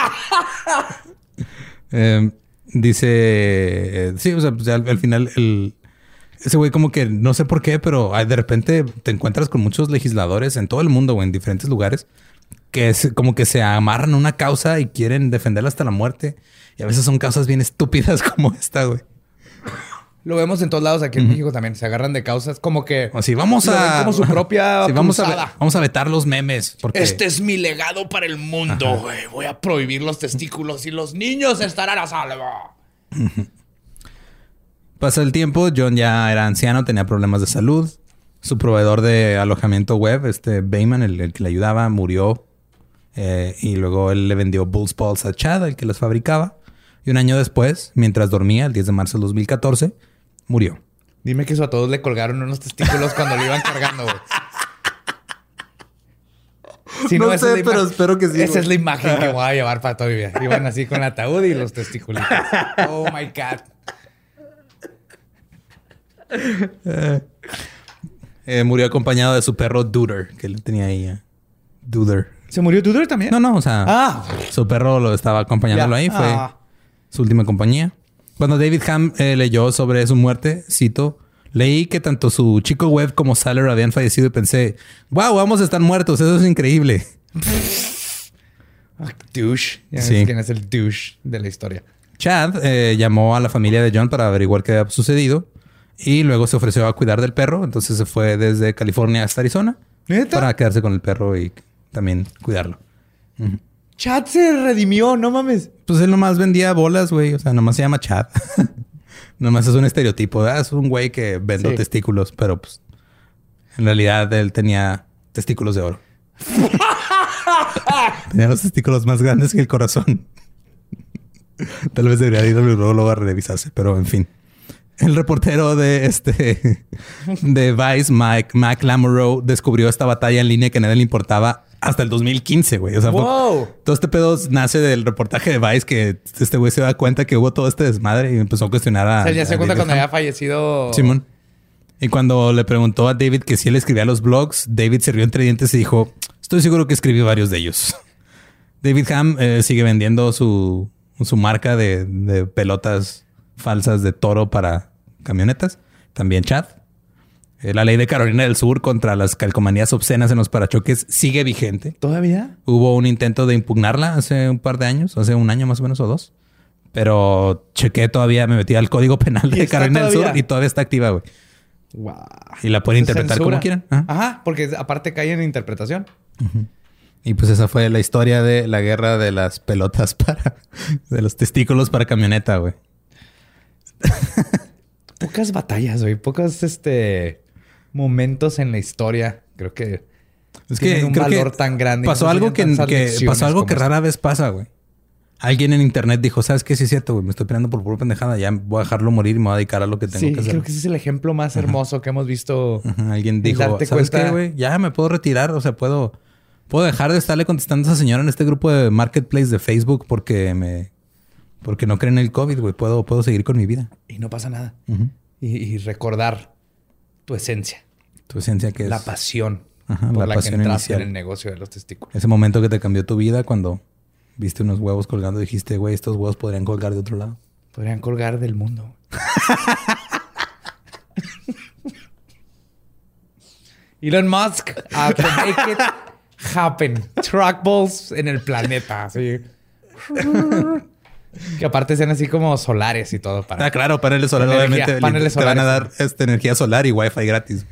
Eh, dice... eh, sí, o sea, pues, al, al final el... Ese güey como que no sé por qué, pero ay, de repente te encuentras con muchos legisladores en todo el mundo o en diferentes lugares que es como que se amarran a una causa y quieren defenderla hasta la muerte. Y a veces son causas bien estúpidas como esta, güey. Lo vemos en todos lados aquí en uh-huh. México también. Se agarran de causas como que... Así, vamos lo a... ven como su propia sí, vamos, cruzada. a vamos a vetar los memes. Porque... Este es mi legado para el mundo, güey. Voy a prohibir los testículos y los niños estarán a salvo. Uh-huh. Pasa el tiempo. John ya era anciano, tenía problemas de salud. Su proveedor de alojamiento web, este Bayman, el, el que le ayudaba, murió. Eh, y luego él le vendió Bulls Balls a Chad, el que las fabricaba. Y un año después, mientras dormía, el diez de marzo del dos mil catorce, murió. Dime que eso a todos le colgaron unos testículos cuando lo iban cargando, güey. Si no, no sé, es pero espero que sí. Esa güey. es la imagen que voy a llevar para toda mi vida. Iban así con el ataúd y los testículos. Oh, my God. Eh, eh, murió acompañado de su perro Duder, que él tenía ahí. Uh, Duder. ¿Se murió Duder también? No, no, o sea, ah. su perro lo estaba acompañándolo Ya. ahí. Fue Ah. su última compañía. Cuando David Ham eh, leyó sobre su muerte, cito, leí que tanto su chico web como Saller habían fallecido y pensé, wow, vamos a estar muertos, eso es increíble. Douche. Ya Sí. ves quién es el douche de la historia. Chad eh, llamó a la familia de John para averiguar qué había sucedido y luego se ofreció a cuidar del perro. Entonces se fue desde California hasta Arizona ¿Neta? para quedarse con el perro y también cuidarlo. Uh-huh. Chad se redimió, no mames. Pues él nomás vendía bolas, güey. O sea, nomás se llama Chad. Nomás es un estereotipo. ¿Verdad? Es un güey que vende Sí. testículos, pero pues en realidad él tenía testículos de oro. Tenía los testículos más grandes que el corazón. Tal vez debería ir al urologo a revisarse, pero en fin. El reportero de este de Vice, Mike Mac Lamoureux, descubrió esta batalla en línea que a nadie le importaba hasta el dos mil quince, güey. O sea, wow. fue, todo este pedo nace del reportaje de Vice que este güey se da cuenta que hubo todo este desmadre y empezó a cuestionar a... O sea, ya se a cuenta David cuando Ham. había fallecido... Simón. Y cuando le preguntó a David que si él escribía los blogs, David se rió entre dientes y dijo, estoy seguro que escribí varios de ellos. David Ham eh, sigue vendiendo su, su marca de, de pelotas falsas de toro para camionetas. También Chad. Eh, la ley de Carolina del Sur contra las calcomanías obscenas en los parachoques sigue vigente. ¿Todavía? Hubo un intento de impugnarla hace un par de años, hace un año más o menos o dos. Pero chequé todavía, me metí al Código Penal de Carolina del Sur y todavía está activa, güey. Wow. Y la pueden interpretar Censura. como quieran. Ajá. Ajá, porque aparte cae en interpretación. Uh-huh. Y pues esa fue la historia de la guerra de las pelotas para... de los testículos para camioneta, güey. Pocas batallas, güey. Pocos, este... momentos en la historia. Creo que... Es tienen que un creo valor que tan grande. pasó No algo que, enseñan tantas que lecciones pasó algo como que esta. rara vez pasa, güey. Alguien en internet dijo, ¿sabes qué? Sí es cierto, güey. Me estoy peleando por pura pendejada. Ya voy a dejarlo morir y me voy a dedicar a lo que tengo Sí, que hacer. creo que ese es el ejemplo más hermoso Ajá. que hemos visto. Ajá. Alguien dijo, darte ¿sabes cuenta? qué, güey? Ya me puedo retirar. O sea, puedo... Puedo dejar de estarle contestando a esa señora en este grupo de marketplace de Facebook porque me... Porque no creen en el COVID, güey. Puedo, puedo seguir con mi vida. Y no pasa nada. Uh-huh. Y, y recordar tu esencia. Tu esencia que es... La pasión. Ajá, por la la, pasión que entraste inicial. en el negocio de los testículos. Ese momento que te cambió tu vida cuando viste unos huevos colgando y dijiste, güey, estos huevos podrían colgar de otro lado. Podrían colgar del mundo. Elon Musk, uh, to make it happen. Trackballs en el planeta. Así. Que aparte sean así como solares y todo. Para... Ah, claro, paneles solares. Energía, Obviamente paneles te van a solares. dar este, energía solar y wifi gratis.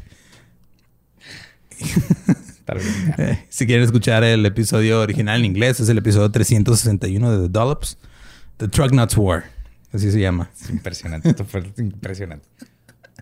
Eh, si quieren escuchar el episodio original en inglés, es el episodio trescientos sesenta y uno de The Dollops. The Truck Nuts War. Así se llama. Es impresionante. Esto fue impresionante.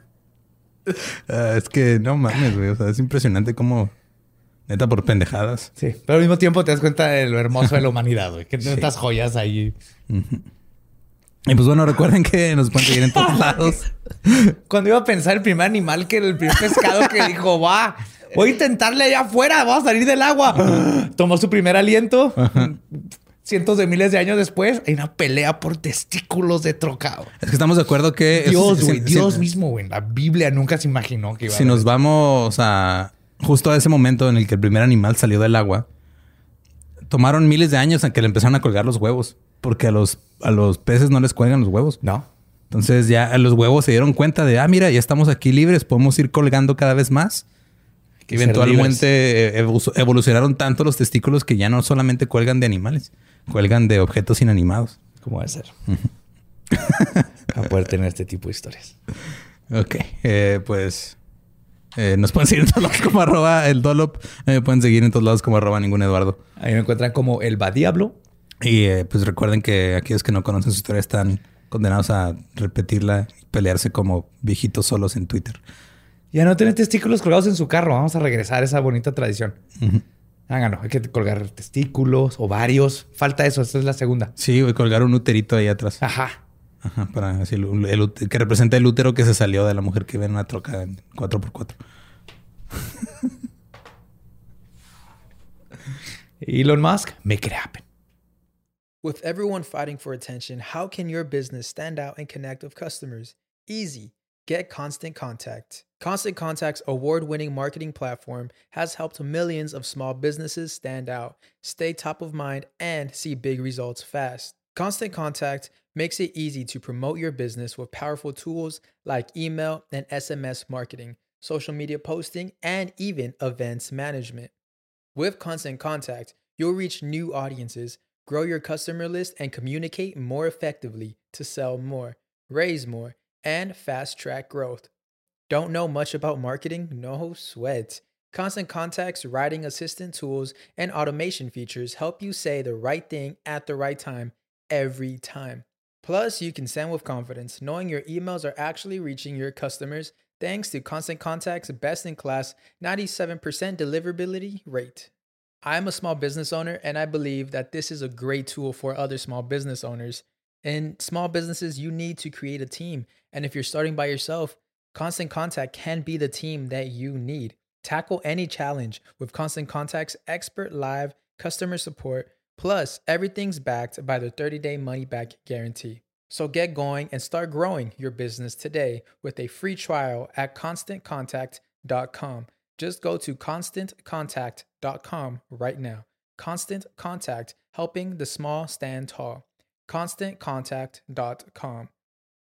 Uh, es que no mames, güey. O sea, es impresionante cómo... Neta, por pendejadas. Sí, pero al mismo tiempo te das cuenta de lo hermoso de la humanidad, güey. Que sí. Estas joyas ahí. Uh-huh. Y pues bueno, recuerden que nos pueden seguir en todos lados. Cuando iba a pensar el primer animal, que era el primer pescado que dijo, va, voy a intentarle allá afuera, vamos a salir del agua. Tomó su primer aliento. Uh-huh. Cientos de miles de años después, hay una pelea por testículos de trocado. Es que estamos de acuerdo que... Dios, güey. Si, Dios si, mismo, güey. La Biblia nunca se imaginó que iba si a haber. nos vamos a... Justo a ese momento en el que el primer animal salió del agua, tomaron miles de años en que le empezaron a colgar los huevos. Porque a los, a los peces no les cuelgan los huevos. No. Entonces ya a los huevos se dieron cuenta de, ah, mira, ya estamos aquí libres. Podemos ir colgando cada vez más. Que eventualmente evolucionaron tanto los testículos que ya no solamente cuelgan de animales. Cuelgan de objetos inanimados. ¿Cómo debe ser? A poder tener este tipo de historias. Ok. Eh, pues... Eh, nos pueden seguir en todos lados como arroba el Dolop. Me eh, pueden seguir en todos lados como arroba ningún Eduardo. Ahí me encuentran como el Badiablo. Y eh, pues recuerden que aquellos que no conocen su historia están condenados a repetirla y pelearse como viejitos solos en Twitter. Ya no tienen testículos colgados en su carro. Vamos a regresar a esa bonita tradición. Uh-huh. Háganlo. Hay que colgar testículos, ovarios. Falta eso. Esta es la segunda. Sí, voy a colgar un uterito ahí atrás. Ajá. Ajá, para decir, el, el, que representa el útero que se salió de la mujer que ve en una troca en cuatro por cuatro. Elon Musk, make it happen. With everyone fighting for attention, how can your business stand out and connect with customers? Easy. Get Constant Contact. Constant Contact's award-winning marketing platform has helped millions of small businesses stand out, stay top of mind, and see big results fast. Constant Contact makes it easy to promote your business with powerful tools like email and S M S marketing, social media posting, and even events management. With Constant Contact, you'll reach new audiences, grow your customer list, and communicate more effectively to sell more, raise more, and fast-track growth. Don't know much about marketing? No sweat. Constant Contact's writing assistant tools and automation features help you say the right thing at the right time every time. Plus, you can send with confidence, knowing your emails are actually reaching your customers thanks to Constant Contact's best-in-class ninety-seven percent deliverability rate. I'm a small business owner, and I believe that this is a great tool for other small business owners. In small businesses, you need to create a team, and if you're starting by yourself, Constant Contact can be the team that you need. Tackle any challenge with Constant Contact's expert live customer support. Plus, everything's backed by the thirty-day money-back guarantee. So get going and start growing your business today with a free trial at constant contact dot com. Just go to constant contact dot com right now. Constant Contact, helping the small stand tall. constant contact dot com.